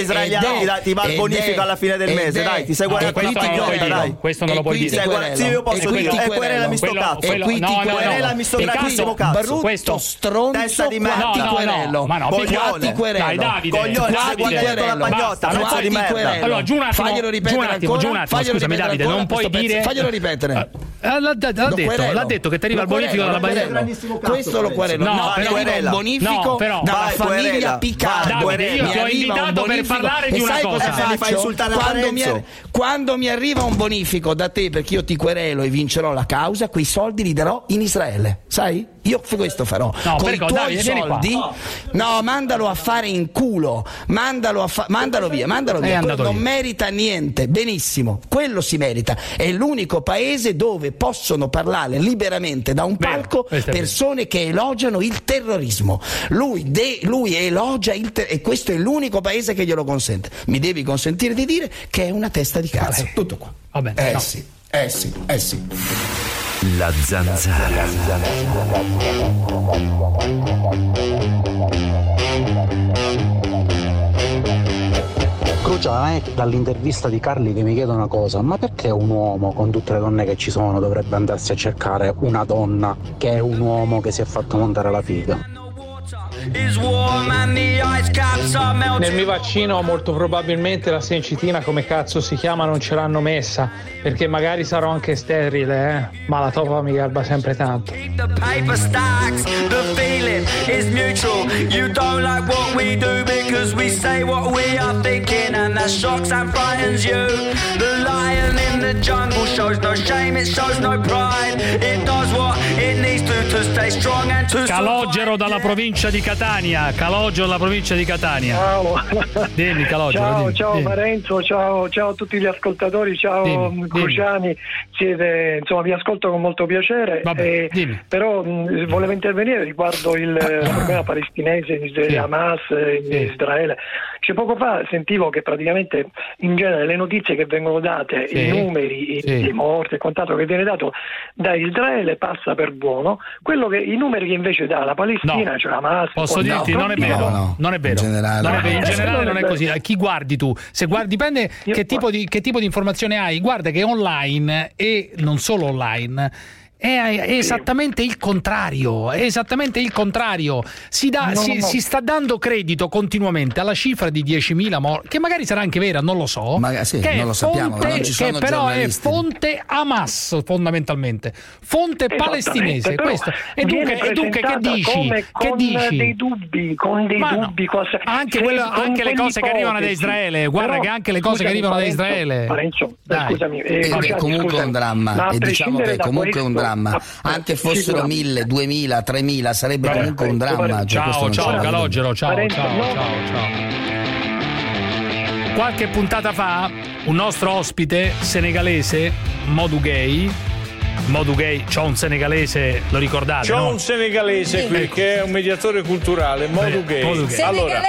israeliano ti, dà, ti va il bonifico alla fine del mese, dai, ti sei guardato questo non lo puoi dire, questo non lo puoi dire. Sì, io posso dire, e querelami sto cazzo. Querelami sto grandissimo cazzo. Brutto stronzo, testa di merda. Quanti querello? Ma no, quanti querello? Dai, Davide, coglione, sei guardato la pagnotta, pezzo di merda. Allora, giù un attimo, faglielo ripetere giù un attimo, ancora, giù un attimo, faglielo scusami ripetere Davide, ancora non puoi questo pezzo, dire faglielo ripetere. L'ha, l'ha, l'ha, detto, l'ha detto che ti arriva il bonifico dalla Bagnera. Questo lo querelo. No, no, però arriva un bonifico no, però, dalla vai, famiglia querela. Piccardo. Davide, io ti ho invitato per parlare di una cosa. Sai cosa faccio? Quando mi, arri- quando mi arriva un bonifico da te perché io ti querelo e vincerò la causa, quei soldi li darò in Israele. Sai? Io questo farò. No, con i prego, tuoi Davide, soldi. no. no, mandalo a fare in culo. Mandalo, a fa- mandalo via, mandalo via. Quello non merita niente. Benissimo. Quello si merita. È l'unico paese dove possono parlare liberamente da un palco Beh, persone che elogiano il terrorismo. Lui, de- lui elogia il terrorismo e questo è l'unico paese che glielo consente. Mi devi consentire di dire che è una testa di cazzo. Vabbè. Tutto qua. Va bene, eh no. sì, eh sì, eh sì. La Zanzara. Cruciale, dall'intervista di Carli che mi chiede una cosa: ma perché un uomo con tutte le donne che ci sono dovrebbe andarsi a cercare una donna che è un uomo che si è fatto montare la figa? Nel mio vaccino molto probabilmente la sencitina, come cazzo si chiama, non ce l'hanno messa, perché magari sarò anche sterile, eh? Ma la topa mi garba sempre tanto. Calogero dalla provincia di Catania, Calogero dalla provincia di Catania. Ciao. Dimmi, Calogero. Ciao, dimmi, ciao dimmi. Parenzo, ciao, ciao a tutti gli ascoltatori, ciao Dimmi, Cruciani. Siete, insomma, vi ascolto con molto piacere. Vabbè, eh, dimmi. Però mh, volevo intervenire riguardo il problema palestinese di Sì. Hamas in Sì. Israele. Cioè, poco fa sentivo che praticamente in genere le notizie che vengono date, Sì. i numeri, i, Sì. i morti e quanto che viene dato da Israele passa per buono. Quello che i numeri che invece dà la Palestina, No. cioè Hamas, Posso no, dirti, non è no, vero, no. non è vero. In generale, non è vero. In Eh, generale non non è è così. vero. Chi guardi tu? Se guardi, dipende Io- che tipo di che tipo di informazione hai. Guarda che online e non solo online è, è esattamente il contrario, è esattamente il contrario. Si, dà, No, si, no. si sta dando credito continuamente alla cifra di diecimila morti, che magari sarà anche vera, non lo so. Ma- sì, che non è lo sappiamo, fonte- non ci sono che però è giornalisti. fonte Hamas fondamentalmente, fonte palestinese. però Questo. E viene dunque, e dunque che presentata dici? come Che con dici? dei dubbi, con dei Ma no, dubbi, cose- anche, se- quello- con anche le cose che arrivano da quell'ipotesi. Israele, guarda Però, che anche le cose che scusami, arrivano da Parenzo, Israele. Parenzo, Dai. scusami, eh, E Cruciani, comunque è scusami, un dramma, ma a e diciamo prescindere che da comunque è un questo, dramma, ah, anche fossero sicuramente. mille, duemila, tremila, sarebbe Vabbè, comunque un Parenzo, dramma. Parenzo. cioè, questo Ciao, non ciao, c'è da dire. Calogero, ciao, Parenzo, ciao, no. ciao, ciao. Qualche puntata fa un nostro ospite senegalese, Modou Gay, Modou Gay, c'ho un senegalese, lo ricordate? C'ho no? un senegalese qui che è un mediatore culturale, Modou Gay. Modou Gay. Allora,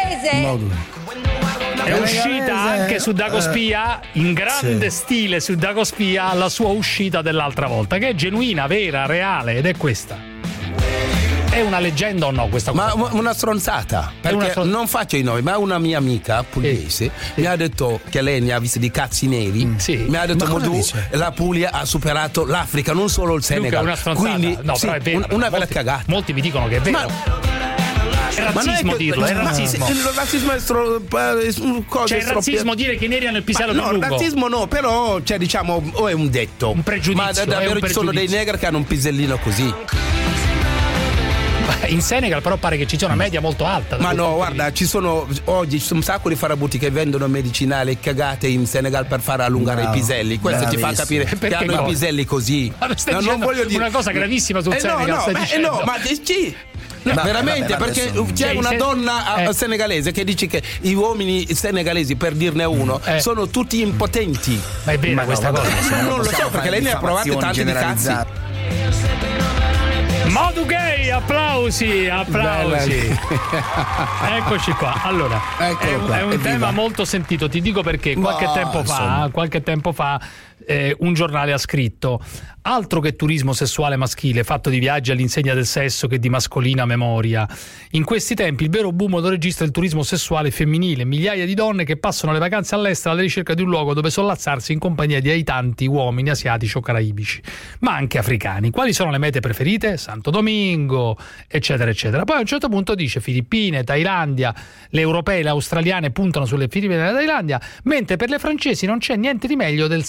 È uscita anche su Dagospia in grande Sì. stile su Dagospia la sua uscita dell'altra volta, che è genuina, vera, reale, ed è questa. È una leggenda o no questa Ma cosa? una stronzata, perché una stron- non faccio i nomi, ma una mia amica pugliese mi ha detto che lei ne ha visti di cazzi neri. sì. Mi ha detto Ma cosa Modù, dice? la Puglia ha superato l'Africa, non solo il Luca, è Senegal. una stronzata. Quindi No, sì, però è vero, un- una bella molti- cagata. Molti mi dicono che è vero. Ma- È Ma non è razzismo che- dirlo, è ma- razzismo. sì, il razzismo è stro, è un cosa Cioè, è stro- razzismo dire che i neri hanno il pisello Ma più no, lungo. razzismo no, però cioè, diciamo o è un detto. Un pregiudizio, Ma è da- un davvero ci sono dei pregiudizio. negri che hanno un pisellino così. In Senegal però pare che ci sia una media molto alta. Ma da no, quel punto guarda, ci sono oggi ci sono un sacco di farabutti che vendono medicinali cagate in Senegal per far allungare Bravo, i piselli. Questo ti fa bravissimo. capire che Perché hanno no? i piselli così. Ma stai No, non dicendo voglio dire una cosa gravissima sul eh Senegal, No, no, stai beh, dicendo. no, ma sì. No, Vabbè, veramente, vabbè, perché adesso- c'è Cioè, una se- donna a- eh. senegalese che dice che i uomini senegalesi, per dirne uno, Eh. sono tutti impotenti. Ma è vera Ma questa no, cosa? vabbè, Ma non lo possiamo so, perché fare lei ne ha provate diffamazioni tante di cazzi. generalizzate. Modou Gay, applausi, applausi. Eccoci qua. Allora, Eccolo è un, qua, è un evviva. tema molto sentito. Ti dico perché qualche Ma, tempo fa, insomma. qualche tempo fa eh, un giornale ha scritto: altro che turismo sessuale maschile fatto di viaggi all'insegna del sesso che di mascolina memoria. In questi tempi il vero boom lo registra il turismo sessuale femminile, migliaia di donne che passano le vacanze all'estero alla ricerca di un luogo dove sollazzarsi in compagnia di aitanti uomini asiatici o caraibici, ma anche africani. Quali sono le mete preferite? Santo Domingo, eccetera eccetera. Poi a un certo punto dice Filippine, Thailandia, le europee, le australiane puntano sulle Filippine e la Thailandia, mentre per le francesi non c'è niente di meglio del Senegal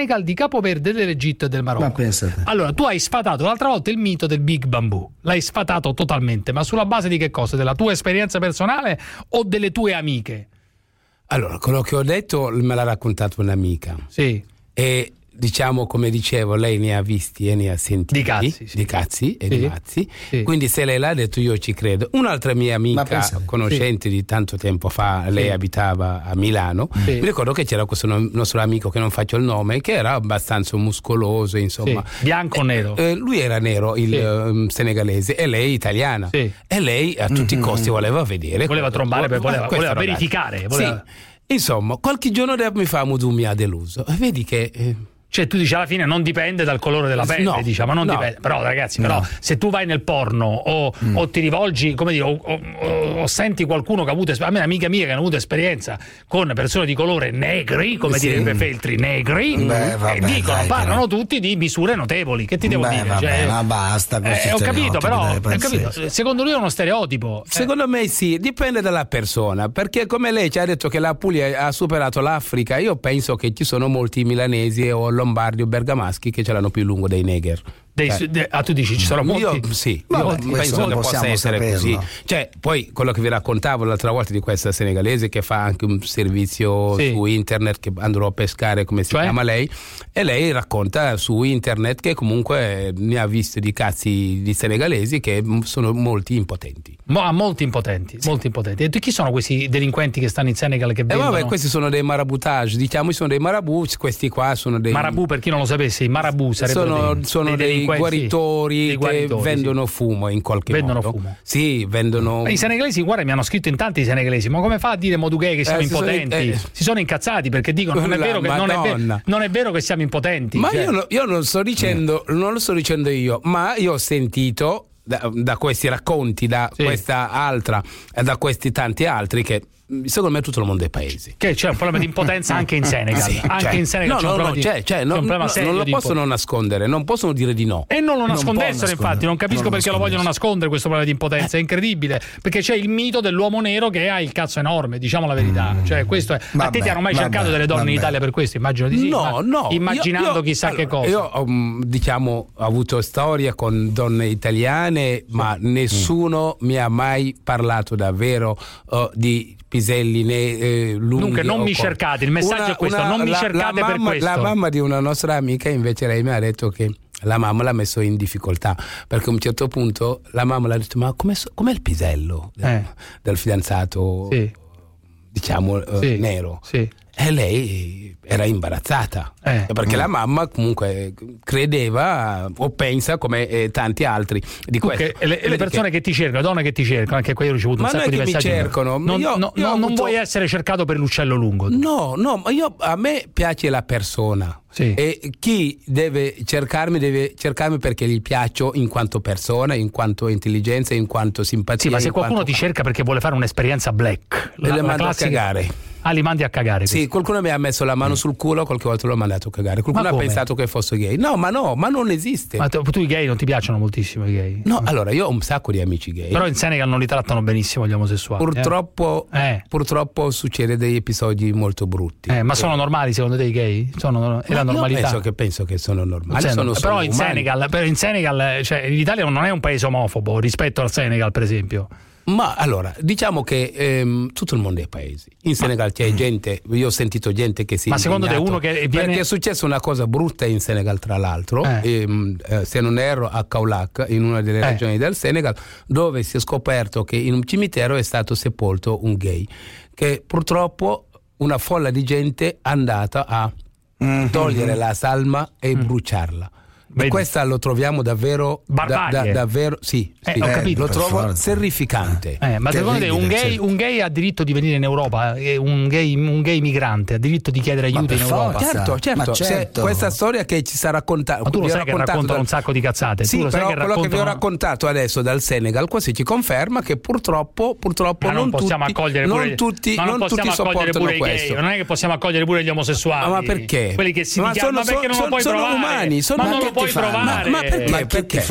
Senegal, di Capoverde, dell'Egitto e del Marocco. Allora, tu hai sfatato l'altra volta il mito del Big Bamboo, l'hai sfatato totalmente, ma sulla base di che cosa? Della tua esperienza personale o delle tue amiche? Allora, quello che ho detto me l'ha raccontato un'amica. Sì. E diciamo, come dicevo, lei ne ha visti e ne ha sentiti di cazzi, sì. di cazzi e sì. di mazzi, sì. Quindi se lei l'ha detto io ci credo. Un'altra mia amica conoscente sì. di tanto tempo fa, lei sì. abitava a Milano, sì. mi ricordo che c'era questo nostro amico che non faccio il nome, che era abbastanza muscoloso, insomma, sì. bianco o nero? Eh, lui era nero, il sì. um, senegalese, e lei italiana, sì. e lei a tutti mm-hmm. i costi voleva vedere, voleva trombare, per, voleva, voleva verificare, voleva... Sì. Insomma, qualche giorno dopo mi fa Mudu mi ha deluso, e vedi che eh, cioè tu dici alla fine non dipende dal colore della pelle, no, diciamo, non no. dipende. Però ragazzi, no. però se tu vai nel porno o, mm. o ti rivolgi, come dire, o, o, o senti qualcuno che ha avuto, a me un'amica mia che ha avuto esperienza con persone di colore negri, come sì. direbbe Feltri, negri, Beh, vabbè, e dicono, dai, parlano però. tutti di misure notevoli. Che ti devo Beh, dire? Vabbè, cioè, ma basta. Eh, ho capito, però, ho capito. Secondo lui è uno stereotipo. Secondo eh. me sì, dipende dalla persona, perché come lei ci ha detto che la Puglia ha superato l'Africa, io penso che ci sono molti milanesi o lombardi o bergamaschi che ce l'hanno più lungo dei neger. Dei, eh. de, ah, tu dici ci sono molti? Io sì, ma io penso che possa essere saperlo. Così. Cioè, poi quello che vi raccontavo l'altra volta di questa senegalese che fa anche un servizio sì. su internet, che andrò a pescare, come si cioè? chiama lei, e lei racconta su internet che comunque ne ha visto di cazzi di senegalesi che sono molti impotenti. Ma molti impotenti, sì. molti impotenti. E chi sono questi delinquenti che stanno in Senegal che vendono? Eh vabbè, questi sono dei maraboutage, diciamo, sono dei marabouts, questi qua sono dei marabou, per chi non lo sapesse, i marabou sarebbero sono, dei, sono dei, dei guaritori, sì, che vendono sì. fumo in qualche vendono modo. Fumo. Sì, vendono. Ma i senegalesi, guarda, mi hanno scritto in tanti i senegalesi, ma come fa a dire Modughe che siamo eh, impotenti? Si sono, eh. si sono incazzati perché dicono non è, vero che, non, è vero, non è vero che siamo impotenti. Ma cioè. io, no, io non sto dicendo, mm. non lo sto dicendo io, ma io ho sentito da, da questi racconti, da sì. questa altra e da questi tanti altri che secondo me tutto il mondo è paesi. Che c'è un problema di impotenza anche in Senegal. Sì, anche cioè, in Senegal no, c'è un no, problema no, di, c'è, c'è, c'è non, un problema no, serio non lo di possono impotenza. nascondere, non possono dire di no. E non lo non nascondessero, infatti, non capisco non perché lo vogliono nascondere questo problema di impotenza, è incredibile, perché c'è il mito dell'uomo nero che ha il cazzo enorme, diciamo la verità. Mm. Cioè, questo è. Vabbè, a te ti hanno mai vabbè, cercato delle donne vabbè. in Italia per questo? Immagino di sì. No, no. Immaginando io, io, chissà allora, che cosa. Io ho, diciamo, ho avuto storie con donne italiane, sì. ma nessuno mm. mi ha mai parlato davvero uh, di piselli ne, eh, lunghi. Dunque non mi cercate, il messaggio una, è questo, una, non mi la, cercate la per mamma, questo. La mamma di una nostra amica invece lei mi ha detto che la mamma l'ha messo in difficoltà, perché a un certo punto la mamma l'ha detto ma com'è, com'è il pisello del, eh. del fidanzato sì. diciamo sì. eh, nero? Sì. E lei era imbarazzata eh. perché mm. la mamma comunque credeva o pensa come eh, tanti altri di questo. E le, le persone che... che ti cercano, donne che ti cercano, anche qui ho ricevuto ma un sacco di messaggi. Ma non è che mi cercano. Non, io, no, io no, avuto... non vuoi essere cercato per l'uccello lungo. No, no, ma io, a me piace la persona. Sì. E chi deve cercarmi deve cercarmi perché gli piaccio in quanto persona, in quanto intelligenza, in quanto simpatia. Sì, ma se qualcuno quanto... ti cerca perché vuole fare un'esperienza black, la, le mando classica... a cagare. Ah, li mandi a cagare. Sì, qualcuno mi ha messo la mano mm. sul culo, qualche volta l'ho mandato a cagare. Qualcuno ha pensato che fosse gay. No, ma no, ma non esiste. Ma tu, tu i gay non ti piacciono moltissimo i gay? No, allora io ho un sacco di amici gay. Però in Senegal non li trattano benissimo gli omosessuali. Purtroppo, eh. purtroppo succede degli episodi molto brutti. Eh, ma sono normali secondo te i gay? Sono è la normalità? Penso che, penso che sono normali. Cioè, sono, però sono in umani. Senegal, però in Senegal, cioè l'Italia non è un paese omofobo rispetto al Senegal, per esempio. Ma allora, diciamo che ehm, tutto il mondo è paesi. In Senegal c'è gente, io ho sentito gente che si è Ma secondo te uno che viene... Perché è successa una cosa brutta in Senegal, tra l'altro, eh. ehm, eh, se non erro a Kaolack, in una delle eh. regioni del Senegal, dove si è scoperto che in un cimitero è stato sepolto un gay, che purtroppo una folla di gente è andata a mm-hmm. togliere la salma e mm. bruciarla. E questa lo troviamo davvero da, da, davvero sì, eh, sì. Ho capito. Lo trovo terrificante. Eh, ma secondo te un gay, certo. un gay ha diritto di venire in Europa, un gay, un gay migrante ha diritto di chiedere aiuto in Europa? Certo, certo. certo. Questa storia che ci sta raccontando, ma tu lo sai che raccontano dal... un sacco di cazzate. Sì, tu lo però sai che quello raccontano... che vi ho raccontato adesso dal Senegal quasi ci conferma che purtroppo purtroppo ma non, non possiamo tutti, accogliere pure non tutti, ma non, non possiamo tutti accogliere sopportano pure questo. i gay, non è che possiamo accogliere pure gli omosessuali. Ma perché? Quelli che si ma dichiarano, sono, ma perché non sono, lo puoi sono provare? umani, sono ma non lo puoi provare. Ma, ma perché? Ma che perché? ti fanno?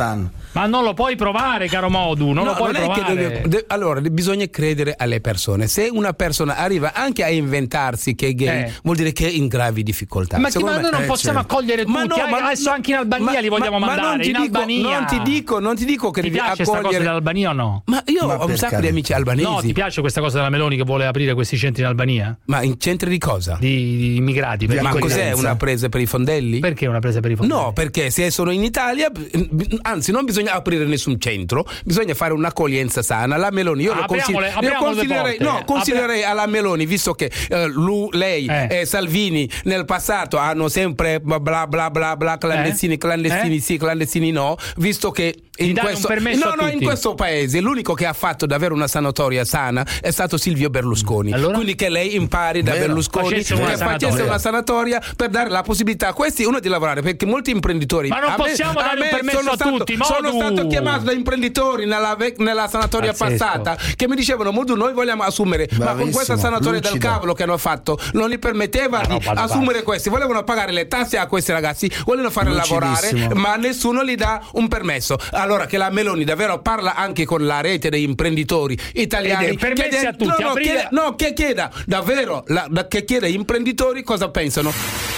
Ma non lo puoi provare, caro Modu, non no, lo puoi non provare. È che deve, de, allora, bisogna credere alle persone. Se una persona arriva anche a inventarsi che è gay, eh. vuol dire che è in gravi difficoltà. Ma, ti, ma noi non eh, possiamo certo. accogliere tutti, ma no, ma, adesso anche in Albania ma, li vogliamo ma, mandare. Ma non ti, in dico, Albania. non ti dico, non ti dico che ti devi piace accogliere. questa cosa dell'Albania o no? Ma io ma ho un sacco carità. di amici albanesi. No, ti piace questa cosa della Meloni che vuole aprire questi centri in Albania? Ma in centri di cosa? Di, di immigrati. Per ma cos'è, una presa per i fondelli? Perché una presa per i fondelli? No, perché se sono in Italia, anzi non bisogna aprire nessun centro, bisogna fare un'accoglienza sana. La Meloni, io ah, lo consiglierei, io consiglierei, no, consiglierei alla Meloni, visto che uh, lui, lei eh. e Salvini nel passato hanno sempre bla bla bla bla, bla clandestini, eh? clandestini eh? sì, clandestini no, visto che in questo, no, no, in questo paese l'unico che ha fatto davvero una sanatoria sana è stato Silvio Berlusconi. Allora? Quindi che lei impari da Vero. Berlusconi facesse che facesse una sanatoria per dare la possibilità a questi uno di lavorare, perché molti imprenditori ma non a possiamo me, dare a me un permesso sono a stato, tutti. Sono stato chiamato da imprenditori nella, nella sanatoria Pazzesco. passata che mi dicevano Modu noi vogliamo assumere Bravissimo. ma con questa sanatoria Lucido. del cavolo che hanno fatto non li permetteva di no, assumere questi, volevano pagare le tasse a questi ragazzi, volevano farli lavorare ma nessuno gli dà un permesso. Allora che la Meloni davvero parla anche con la rete degli imprenditori italiani permessi chiede, a tutti no, no, aprire... chiede, no che chieda davvero la, la, che chiede agli imprenditori cosa pensano.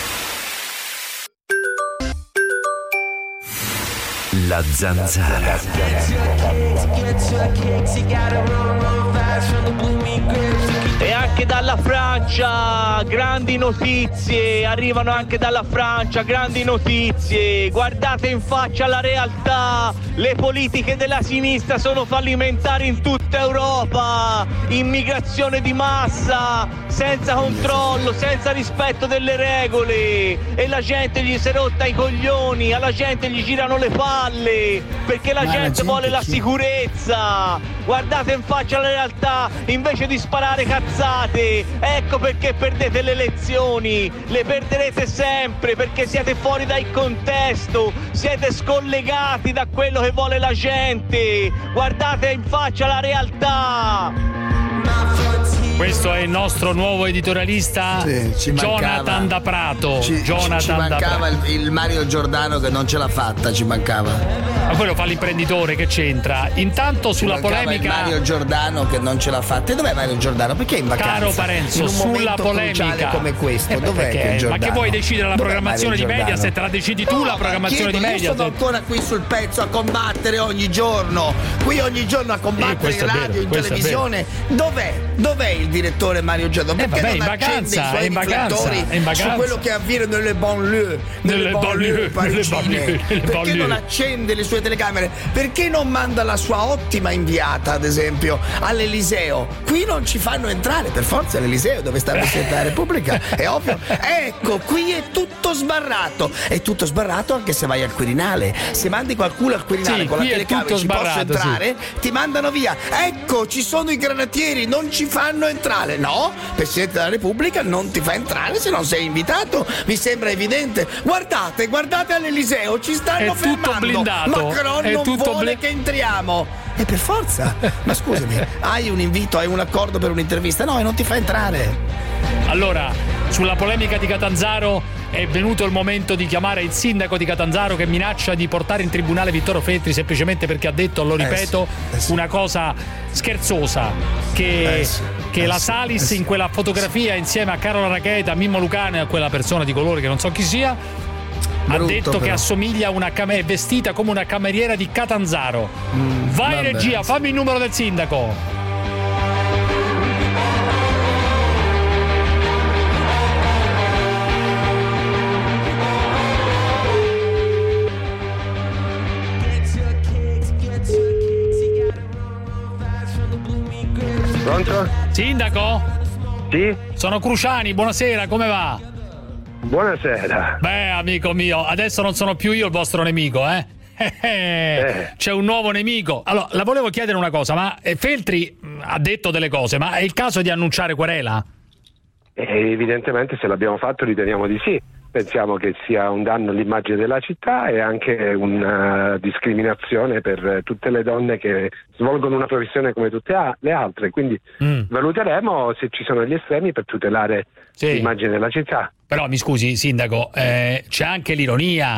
La Zanzara. E anche dalla Francia grandi notizie, arrivano anche dalla Francia grandi notizie. Guardate in faccia la realtà, le politiche della sinistra sono fallimentari in tutta Europa, immigrazione di massa, senza controllo, senza rispetto delle regole, e la gente gli si è rotta i coglioni, alla gente gli girano le palle, perché la, gente, la gente vuole la sicurezza. Guardate in faccia la realtà invece di sparare cazzate. Ecco perché perdete le elezioni, le perderete sempre, perché siete fuori dal contesto, siete scollegati da quello che vuole la gente. Guardate in faccia la realtà. Questo è il nostro nuovo editorialista sì, Jonathan da Prato. Ci, Jonathan ci mancava da il, il Mario Giordano che non ce l'ha fatta, ci mancava. Ma quello fa l'imprenditore, che c'entra? Intanto sulla ci polemica il Mario Giordano che non ce l'ha fatta. E dov'è Mario Giordano? Perché è in vacanza? Caro Parenzo, in un sulla polemica come questo, eh, dov'è che Ma che vuoi decidere la dov'è programmazione di Mediaset? La decidi tu no, la programmazione chiedo, di Mediaset? Io sono ancora qui sul pezzo a combattere ogni giorno. Qui ogni giorno a combattere in radio, vero, in televisione. Dov'è? Dov'è il direttore Mario Giordano? Perché eh, vabbè, non in vacanza, accende i suoi in vacanza, in vacanza. su quello che avviene nelle banlieue, nelle, nelle banlieue parigine? Perché non accende le sue telecamere? Perché non manda la sua ottima inviata, ad esempio, all'Eliseo? Qui non ci fanno entrare, per forza l'Eliseo dove sta il Presidente della Repubblica, è ovvio. Ecco, qui è tutto sbarrato. È tutto sbarrato anche se vai al Quirinale. Se mandi qualcuno al Quirinale sì, con la telecamera ci posso entrare, sì. ti mandano via. Ecco, ci sono i granatieri, non ci fanno entrare. No, Presidente della Repubblica non ti fa entrare se non sei invitato. Mi sembra evidente. Guardate, guardate all'Eliseo, ci stanno è fermando. Tutto blindato. Macron è non tutto vuole bl- che entriamo. E per forza. Ma scusami, hai un invito, hai un accordo per un'intervista? No, e non ti fa entrare. Allora, sulla polemica di Catanzaro è venuto il momento di chiamare il sindaco di Catanzaro che minaccia di portare in tribunale Vittorio Feltri semplicemente perché ha detto, lo ripeto, eh sì, eh sì. una cosa scherzosa, che, eh sì, che eh la Salis eh sì. in quella fotografia insieme a Carola Rackete, a Mimmo Lucane e a quella persona di colore che non so chi sia, Brutto, ha detto però. che assomiglia a una cam- è vestita come una cameriera di Catanzaro. Mm, Vai vabbè. regia, fammi il numero del sindaco. Pronto? Sindaco? Sì? Sono Cruciani, buonasera, come va? Buonasera. Beh, amico mio, adesso non sono più io il vostro nemico, eh? eh. C'è un nuovo nemico. Allora, la volevo chiedere una cosa, ma Feltri ha detto delle cose, ma è il caso di annunciare querela? Eh, evidentemente se l'abbiamo fatto riteniamo di sì. Pensiamo che sia un danno all'immagine della città e anche una discriminazione per tutte le donne che svolgono una professione come tutte le altre, quindi mm. valuteremo se ci sono gli estremi per tutelare sì. l'immagine della città. Però mi scusi sindaco, eh, c'è anche l'ironia,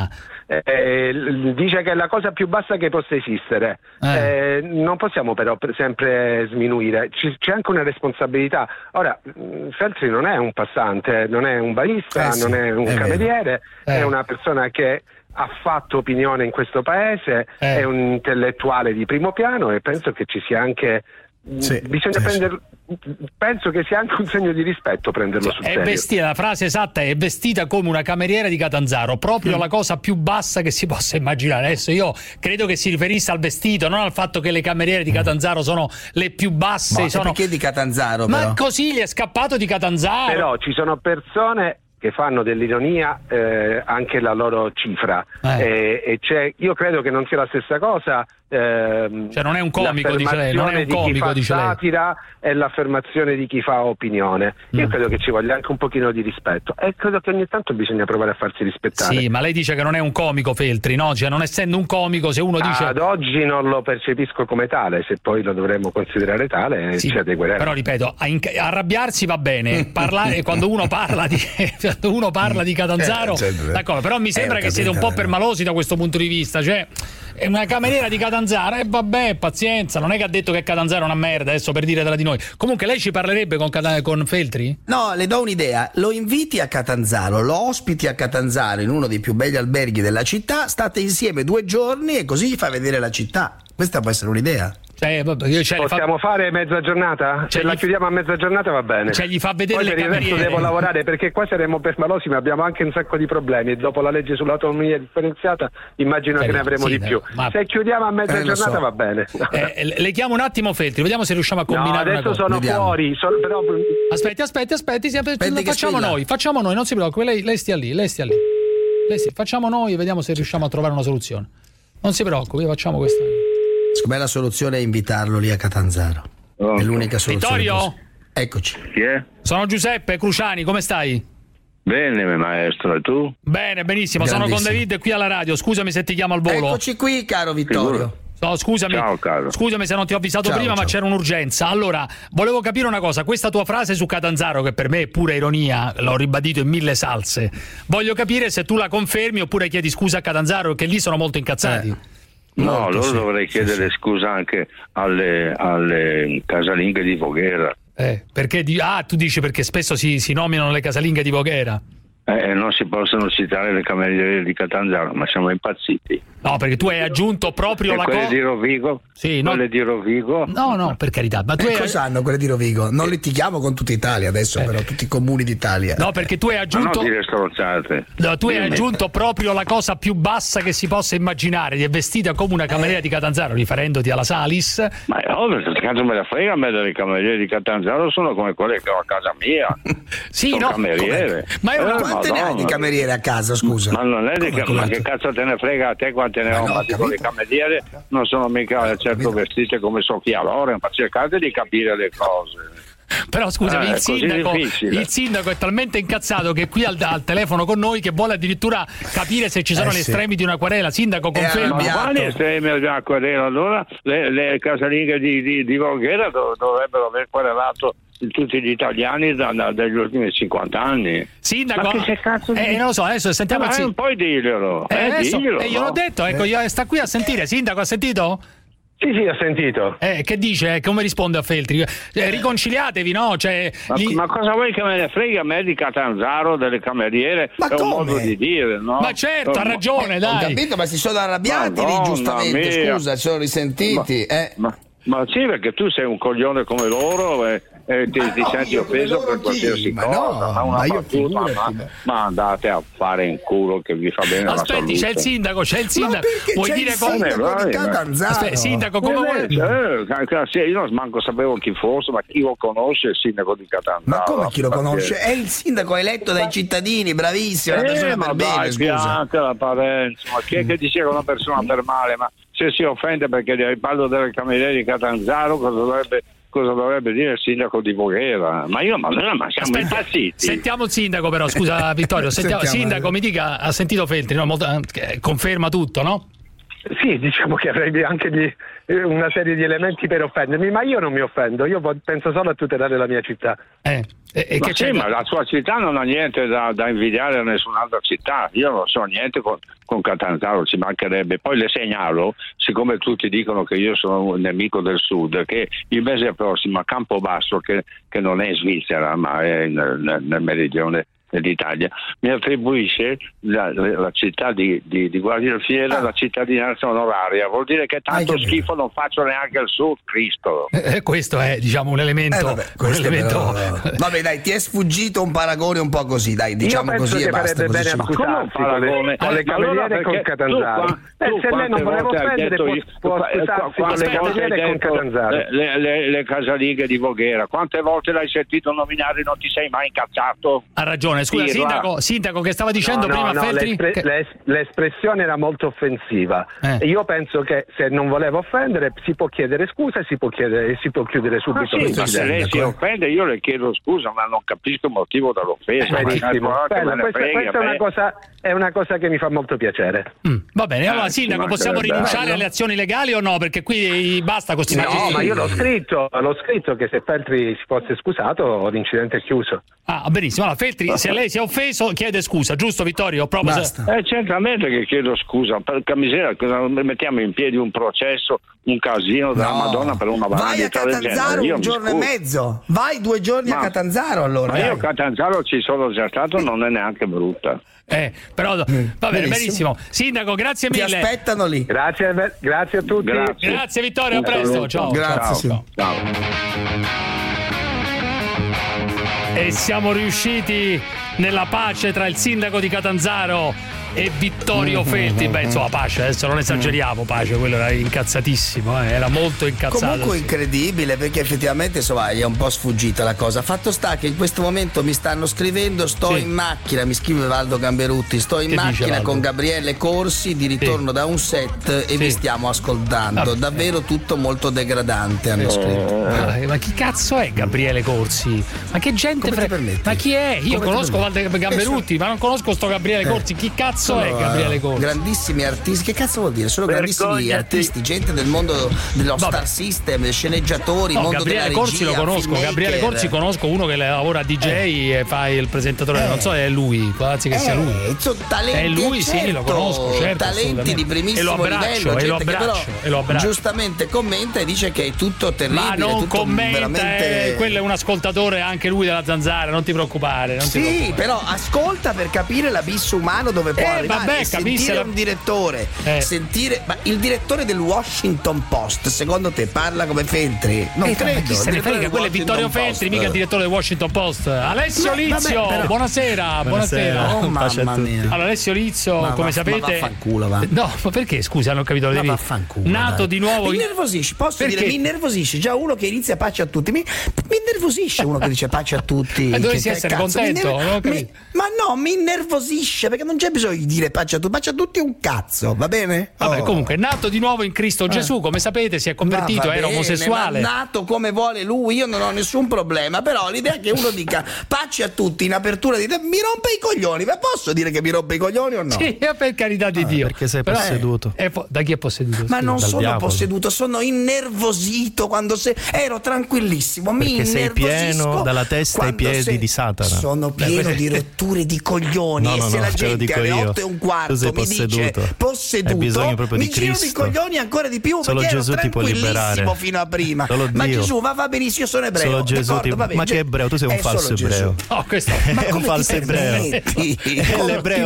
eh, dice che è la cosa più bassa che possa esistere. Eh. Eh, non possiamo però per sempre sminuire, C- c'è anche una responsabilità. Ora, Feltri non è un passante, non è un barista, eh sì, non è un è cameriere, eh. è una persona che ha fatto opinione in questo paese, eh. è un intellettuale di primo piano e penso che ci sia anche Sì, bisogna sì, prendere, penso che sia anche un segno di rispetto prenderlo sul è serio. Vestita, la frase esatta è vestita come una cameriera di Catanzaro, proprio mm. la cosa più bassa che si possa immaginare. Adesso io credo che si riferisse al vestito, non al fatto che le cameriere di Catanzaro sono le più basse. Ma sono... perché di Catanzaro? Ma però? Così gli è scappato di Catanzaro. Però ci sono persone che fanno dell'ironia eh, anche la loro cifra eh. e, e c'è, io credo che non sia la stessa cosa. Ehm, cioè non è un comico, dice lei, non è un comico, di chi fa dice satira lei. È l'affermazione di chi fa opinione. Io mm. credo che ci voglia anche un pochino di rispetto e credo che ogni tanto bisogna provare a farsi rispettare. Sì, ma lei dice che non è un comico Feltri, no? Cioè non essendo un comico, se uno dice... Ad oggi non lo percepisco come tale, se poi lo dovremmo considerare tale sì, ci adegueremo. Però ripeto, a inc- arrabbiarsi va bene, parlare quando uno parla di quando uno parla di Catanzaro, eh, d'accordo, però mi sembra eh, che siete un po' permalosi da questo punto di vista, cioè è una cameriera di Catanzaro e eh, vabbè, pazienza, non è che ha detto che Catanzaro è una merda, adesso per dire della di noi. Comunque lei ci parlerebbe con, Cat- con Feltri? No, le do un'idea, lo inviti a Catanzaro, lo ospiti a Catanzaro in uno dei più belli alberghi della città, state insieme due giorni e così gli fa vedere la città. Questa può essere un'idea. Cioè, io, cioè, possiamo fa... fare mezza giornata? Se cioè, la chiudiamo a mezza giornata va bene. Cioè gli fa vedere poi le per il resto devo lavorare, perché qua saremo permalosi, ma abbiamo anche un sacco di problemi e dopo la legge sull'autonomia differenziata immagino cioè, che ne avremo sì, di più. Ma... Se chiudiamo a mezza eh, giornata so. va bene. eh, le chiamo un attimo Feltri, vediamo se riusciamo a combinare. No, adesso sono vediamo. fuori, sono, però... Aspetti, aspetti, aspetti, sì, aspetti facciamo noi, facciamo noi, non si preoccupi, lei, lei stia lì, lei stia lì. Lei stia, facciamo noi, vediamo se riusciamo a trovare una soluzione. Non si preoccupi, facciamo questa. Secondo me la soluzione è invitarlo lì a Catanzaro. Oh. È l'unica soluzione. Vittorio? Eccoci. Chi è? Sono Giuseppe Cruciani, come stai? Bene, maestro, e tu? Bene, benissimo. Sono con David qui alla radio. Scusami se ti chiamo al volo. Eccoci qui, caro Vittorio. No, scusami, ciao, caro. Scusami se non ti ho avvisato ciao, prima, ciao. ma c'era un'urgenza. Allora, volevo capire una cosa. Questa tua frase su Catanzaro, che per me è pura ironia, l'ho ribadito in mille salse. Voglio capire se tu la confermi oppure chiedi scusa a Catanzaro, che lì sono molto incazzati. Eh. No, molto, loro sì, dovrei chiedere sì, scusa anche alle, alle casalinghe di Voghera. Eh, perché di, ah, tu dici perché spesso si, si nominano le casalinghe di Voghera. Eh, non si possono citare le cameriere di Catanzaro, ma siamo impazziti. No, perché tu hai aggiunto proprio e la cosa. Quelle co- di Rovigo? Sì, no. Quelle di Rovigo? No, no, per carità. Ma tu eh, hai... cosa hanno quelle di Rovigo? Non litighiamo con tutta Italia adesso, eh. però, tutti i comuni d'Italia. No, perché tu hai aggiunto. Ma non dire stronzate. No, tu hai aggiunto proprio la cosa più bassa che si possa immaginare. Ti è vestita come una cameriera eh. di Catanzaro, riferendoti alla Salis. Ma è ovvio, che cazzo me la frega a me delle cameriere di Catanzaro, sono come quelle che ho a casa mia. Sì, sono no. cameriere. Ma è una... eh, quante ne hai di cameriere a casa, scusa? Ma non è di come, ca- come ma che cazzo te ne frega a te quante ne ho? Ma no, le cameriere non sono mica certo vestite come Sofia Loren, ma cercate di capire le cose. Però scusami, eh, il, sindaco, il sindaco è talmente incazzato che qui al, al telefono con noi che vuole addirittura capire se ci sono eh gli sì. estremi di una querela. Sindaco, conferma. Ma quali estremi di una querela? Allora le, le casalinghe di, di, di Voghera dov- dovrebbero aver querelato tutti gli italiani da, da, dagli ultimi cinquanta anni. Sindaco, ma che cazzo eh, di... non lo so, adesso sentiamo. Ma il non puoi dirglielo. Eh, Eh, adesso, diglielo, eh, io no? l'ho detto, ecco, io, sta qui a sentire. Sindaco, ha sentito? Sì, sì, ho sentito. Eh, che dice? Come risponde a Feltri? Eh, riconciliatevi, no? Cioè, ma, gli... ma cosa vuoi che me ne frega a me di Catanzaro, delle cameriere? Ma è come? un modo di dire, no? Ma certo, ha ragione, eh, dai. Ho capito, ma si sono arrabbiati lì, giustamente. Mia. Scusa, si sono risentiti. Ma, eh. ma, ma sì, perché tu sei un coglione come loro e, e ti, ti no, senti offeso per qualsiasi ma cosa. no, ma una ma io battuta, ma, ma andate a fare in culo che vi fa bene. Aspetti, c'è il sindaco, c'è il sindaco. Vuoi c'è dire il come? sindaco di Catanzaro? Aspetta, sindaco, come vuoi? Eh, sì, io non manco sapevo chi fosse, ma chi lo conosce il sindaco di Catanzaro? Ma come chi lo conosce? È il sindaco eletto dai cittadini, bravissimo, una persona eh, ma per dai, bene, scusa. piante la Parenzo, ma chi è che dice che una persona per male? Ma se si offende perché parlo delle cameriere di Catanzaro, cosa dovrebbe, cosa dovrebbe dire il sindaco di Voghera? Ma io, ma, ma siamo Aspetta, impazziti. Sentiamo il sindaco però, scusa Vittorio, sentiamo, Sentiamo, sindaco eh. mi dica, ha sentito Feltri, no? Molto, eh, conferma tutto, no? Sì, diciamo che avrei anche gli, una serie di elementi per offendermi, ma io non mi offendo, io penso solo a tutelare la mia città. Eh, e, e ma che sì, c'è? ma la sua città non ha niente da, da invidiare a nessun'altra città, io non so niente con, con Catanzaro, ci mancherebbe. Poi le segnalo, siccome tutti dicono che io sono un nemico del sud, che il mese prossimo a Campobasso, che, che non è in Svizzera ma è nel, nel meridione d'Italia, mi attribuisce la, la città di, di, di Guardiafiera, ah. la cittadinanza onoraria. Vuol dire che tanto schifo non faccio neanche al sud, Cristo. Eh, questo è, diciamo, un elemento. Eh, vabbè, un elemento... Però... vabbè, dai, ti è sfuggito un paragone un po' così, dai, diciamo Io così che e basta. Bene a scusarsi con le, con le cameriere e con Catanzaro. Eh, se lei non voleva offendere può, può scusarsi con le cameriere e con Catanzaro. Le, le, le casalinghe di Voghera, quante volte l'hai sentito nominare e non ti sei mai incazzato? Ha ragione. Scusa, sindaco, sindaco, che stava dicendo no, prima no, Feltri? l'espre- che... l'es- l'espressione era molto offensiva. Eh. Io penso che se non voleva offendere si può chiedere scusa e si può chiedere si può chiudere subito. Ah, sì, ma se lei si offende io le chiedo scusa, ma non capisco il motivo dell'offesa. Benissimo. Bella, questa, frega, questa è, una cosa, è una cosa che mi fa molto piacere. Mm. Va bene, allora ah, sindaco, possiamo rinunciare bello. alle azioni legali o no? Perché qui basta così. No, ma io l'ho scritto, l'ho scritto che se Feltri si fosse scusato l'incidente è chiuso. Ah, benissimo. Allora, Feltri, se lei si è offeso, chiede scusa, giusto Vittorio? Proprio se... Eh, certamente che chiedo scusa, perché miseria, mettiamo in piedi un processo, un casino della no. Madonna per una banalità del genere. Vai a Catanzaro un giorno e mezzo, vai due giorni ma, a Catanzaro allora. Ma io a Catanzaro ci sono già stato, non è neanche brutta. Eh, però va bene, benissimo. benissimo. Sindaco, grazie mille. Ti aspettano lì. Grazie, grazie a tutti. Grazie, grazie Vittorio, a presto. Ciao. Grazie. Ciao. Ciao. E siamo riusciti nella pace tra il sindaco di Catanzaro e Vittorio Feltri. Beh, insomma, pace, adesso non esageriamo, pace, quello era incazzatissimo, eh, era molto incazzato. Comunque sì. incredibile, perché effettivamente insomma gli è un po' sfuggita la cosa. Fatto sta che in questo momento mi stanno scrivendo, sto sì. in macchina, mi scrive Valdo Gamberutti, sto in che macchina dice, con Gabriele Corsi di ritorno sì. da un set e sì. vi stiamo ascoltando. Ah, davvero tutto molto degradante, hanno scritto. Eh, ma chi cazzo è Gabriele Corsi? Ma che gente fre... Ma chi è? Io Come conosco Valdo Gamberutti, ma non conosco sto Gabriele Corsi. Chi cazzo Sono, è Gabriele Corsi? Grandissimi artisti, che cazzo vuol dire? Sono Vergognati. grandissimi artisti, gente del mondo dello Vabbè. Star System, sceneggiatori, no, mondo Gabriele della Corsi regia, lo conosco, filmmaker. Gabriele Corsi conosco uno che lavora a D J eh. e fa il presentatore, eh. non so se è lui, anzi che eh. sia lui. Sono talenti, è lui, certo, sì, lo conosco, certo, talenti di primissimo e lo abbraccio, livello, e lo gente abbraccio, che però e lo abbraccio. giustamente commenta e dice che è tutto terribile, ma non tutto commenta, veramente... eh, quello è un ascoltatore anche lui della Zanzara, non ti preoccupare, non sì, ti preoccupare. però ascolta per capire l'abisso umano dove può eh, arrivare. Vabbè, sentire la... un direttore, eh. sentire ma il direttore del Washington Post, secondo te parla come Feltri? Non eh, credo. Chi se ne frega, quello è Vittorio Feltri, mica il direttore del Washington Post. Alessio ma, Lizio, vabbè, però... buonasera, buonasera. buonasera. Oh, mamma mia. Allora, Alessio Lizio, ma come va, sapete, ma vaffanculo, va. No, ma perché? Scusa, non ho capito. Ma devi... vaffanculo. Nato dai. di nuovo. Mi innervosisce, posso perché? dire, mi innervosisce già uno che inizia pace a tutti. Mi, mi innervosisce uno che dice pace a tutti. Ma dovresti che, essere cazzo, contento. Mi, non ho mi, ma no, mi innervosisce perché non c'è bisogno di dire pace a tutti. Pace a tutti un cazzo, va bene? Vabbè, oh. comunque, nato di nuovo in Cristo Gesù, come sapete, si è convertito, ma era bene, omosessuale. Ma nato come vuole lui, io non ho nessun problema. Però l'idea che uno dica pace a tutti in apertura di te, mi rompe i coglioni. Ma posso dire che mi rompe i coglioni o no? Sì, per carità di ah, Dio. Perché sei però posseduto. È, è, da chi è posseduto? Ma non Dal sono diavolo. posseduto, sono innervosito quando se... ero tranquillissimo. Mi perché sei pieno dalla testa ai piedi se... di Satana. Sono pieno Beh, di rotture di coglioni. No, e no, se no, la gente alle io. otto e un quarto mi posseduto. dice posseduto, hai bisogno proprio mi di giro Cristo. di coglioni ancora di più. Solo perché Gesù ero ti può liberare fino a prima. Solo ma Dio. Gesù va, va benissimo, io sono ebreo. Solo Gesù ti... vabbè, ma che ebreo? Tu sei un falso ebreo. Oh, questo è un falso ebreo. È l'ebreo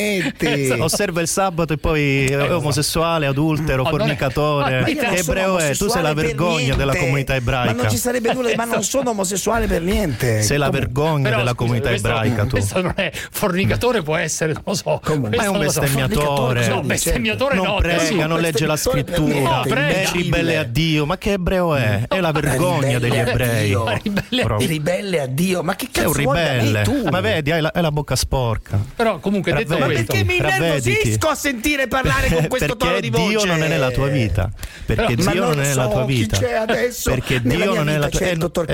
che osserva il sabato e poi è omosessuale, adultero, fornicatore. Che ebreo è? Tu sei la vergogna della comunità ebraica. Ma non ci sarebbe nulla, ma non sono omosessuale per niente. Sei la vergogna però, della scusa, comunità questo, ebraica tu. Questo non è fornicatore, può essere, non lo so. Ma è un bestemmiatore. No, bestemmiatore non no. prega, non legge la scrittura. È ribelle a Dio. Ma che ebreo è? È la vergogna degli ebrei. Ribelle a Dio. Ma che cazzo è un ribelle. Tu? Ma vedi, hai la, hai la bocca sporca. Però comunque detto ma questo, perché mi innervosisco a sentire parlare con questo tono di voce? Dio non è nella tua vita. Perché Però, Dio non, non è so nella tua vita. Chi c'è adesso perché Dio non vita, è la tua certo, vita.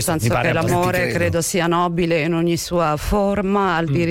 nel senso che l'amore credo sia nobile in ogni sua forma, al di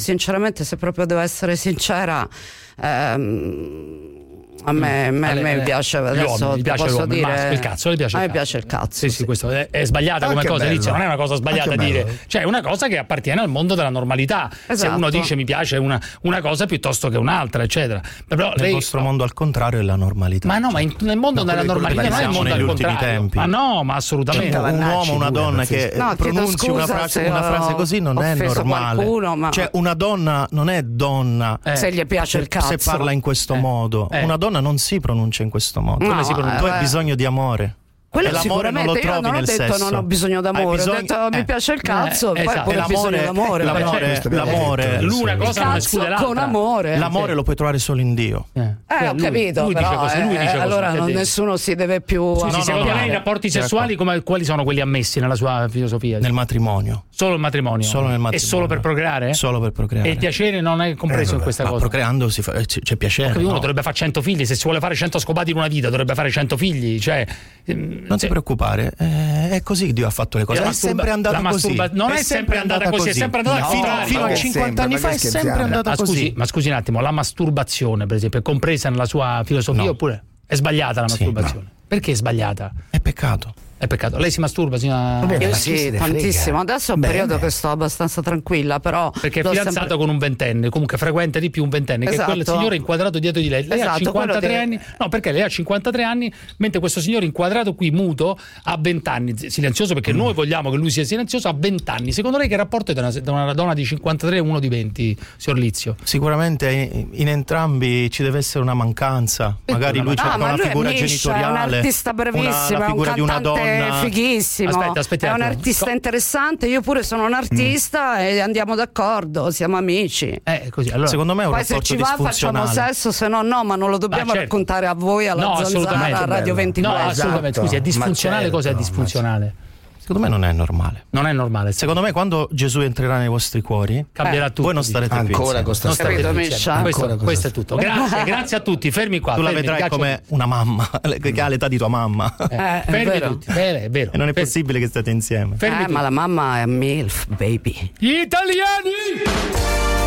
sinceramente, se proprio devo essere sincera, ehm, a me, me, Ale, me piace adesso mi piace posso dire ma il cazzo, le piace a il me cazzo. piace il cazzo. Sì, sì, sì, questo è, è sbagliata come cosa, inizia, non è una cosa sbagliata dire, cioè è una cosa che appartiene al mondo della normalità. Esatto. Se uno dice mi piace una, una cosa piuttosto che un'altra, eccetera. Però nel lei, vostro mondo al contrario è la normalità. Ma no, ma in, nel mondo no, della normalità non è il mondo al contrario. Tempi. Ma no, ma assolutamente. Un uomo, una donna che no, pronunci una frase, una frase così non è normale. Qualcuno, ma... Cioè una donna non è donna eh. se gli piace il cazzo. Se parla in questo eh. modo. Eh. Una donna donna non si pronuncia in questo modo. No, si pronuncia? Tu hai bisogno di amore. Quello e l'amore non lo trovi io non ho nel detto sesso. non ho bisogno d'amore, bisogno... ho detto eh. mi piace il cazzo, eh, poi esatto. ho bisogno d'amore. L'amore, l'amore, l'una cosa il non cazzo esclude l'altra. con amore. L'amore sì. lo puoi trovare solo in Dio. Eh, eh ho lui, capito, lui però dice così, lui eh, dice così, allora non, nessuno si deve più sì, sì, secondo lei i rapporti sessuali come, quali sono quelli ammessi nella sua filosofia? Nel matrimonio. Solo il matrimonio? Solo nel matrimonio. E solo per procreare? Solo per procreare. E il piacere non è compreso eh, in questa ma cosa? procreando si fa, c'è piacere. Uno no? dovrebbe fare cento figli, se si vuole fare cento scopati in una vita dovrebbe fare cento figli, cioè non ti preoccupare, eh, è così che Dio ha fatto le cose. È sempre andata così. Non è, è sempre andata così, è sempre andata così. Fino, fino a cinquanta anni fa è sempre andata ma così. Scusi, ma scusi un attimo, la masturbazione, per esempio, è compresa nella sua filosofia no. oppure è sbagliata la masturbazione? Sì, no. Perché è sbagliata? È peccato. È peccato. Lei si masturba, signora? Vabbè, io sì, tantissimo. Adesso è un Bene. periodo che sto abbastanza tranquilla, però. Perché è fidanzato sempre... con un ventenne, comunque frequenta di più un ventenne, esatto. che è quel signore inquadrato dietro di lei. Lei esatto, ha cinquantatré di... anni. No, perché lei ha cinquantatré anni, mentre questo signore inquadrato qui muto ha venti anni, silenzioso perché mm. noi vogliamo che lui sia silenzioso, ha venti anni. Secondo lei che rapporto è da una, da una donna di cinquantatré e uno di venti, signor Lizio? Sicuramente in entrambi ci deve essere una mancanza. Magari lui cerca ah, una figura Miscia, genitoriale. È un artista brevissimo, una, una figura è un di una donna fighissimo. Aspetta, è un artista Co- interessante, io pure sono un artista mm. e andiamo d'accordo, siamo amici. Eh, così, allora. Secondo me è un Poi se rapporto ci va facciamo sesso, se no no, ma non lo dobbiamo ah, certo. raccontare a voi alla no, Zanzara, a Radio ventiquattro. No, assolutamente. Scusi, è disfunzionale, certo, cosa è disfunzionale? Secondo me non è normale. Non è normale. Secondo me quando Gesù entrerà nei vostri cuori, cambierà eh, tutto. Voi non starete ancora qui. Non starete qui questo, questo è tutto. Grazie, grazie a tutti. Fermi qua. Tu la fermi, vedrai come una mamma che ha l'età di tua mamma. Eh, eh, fermi vero. tutti. Bene, è vero. E non è fermi. possibile che state insieme. Eh, ma la mamma è MILF, baby. Gli italiani!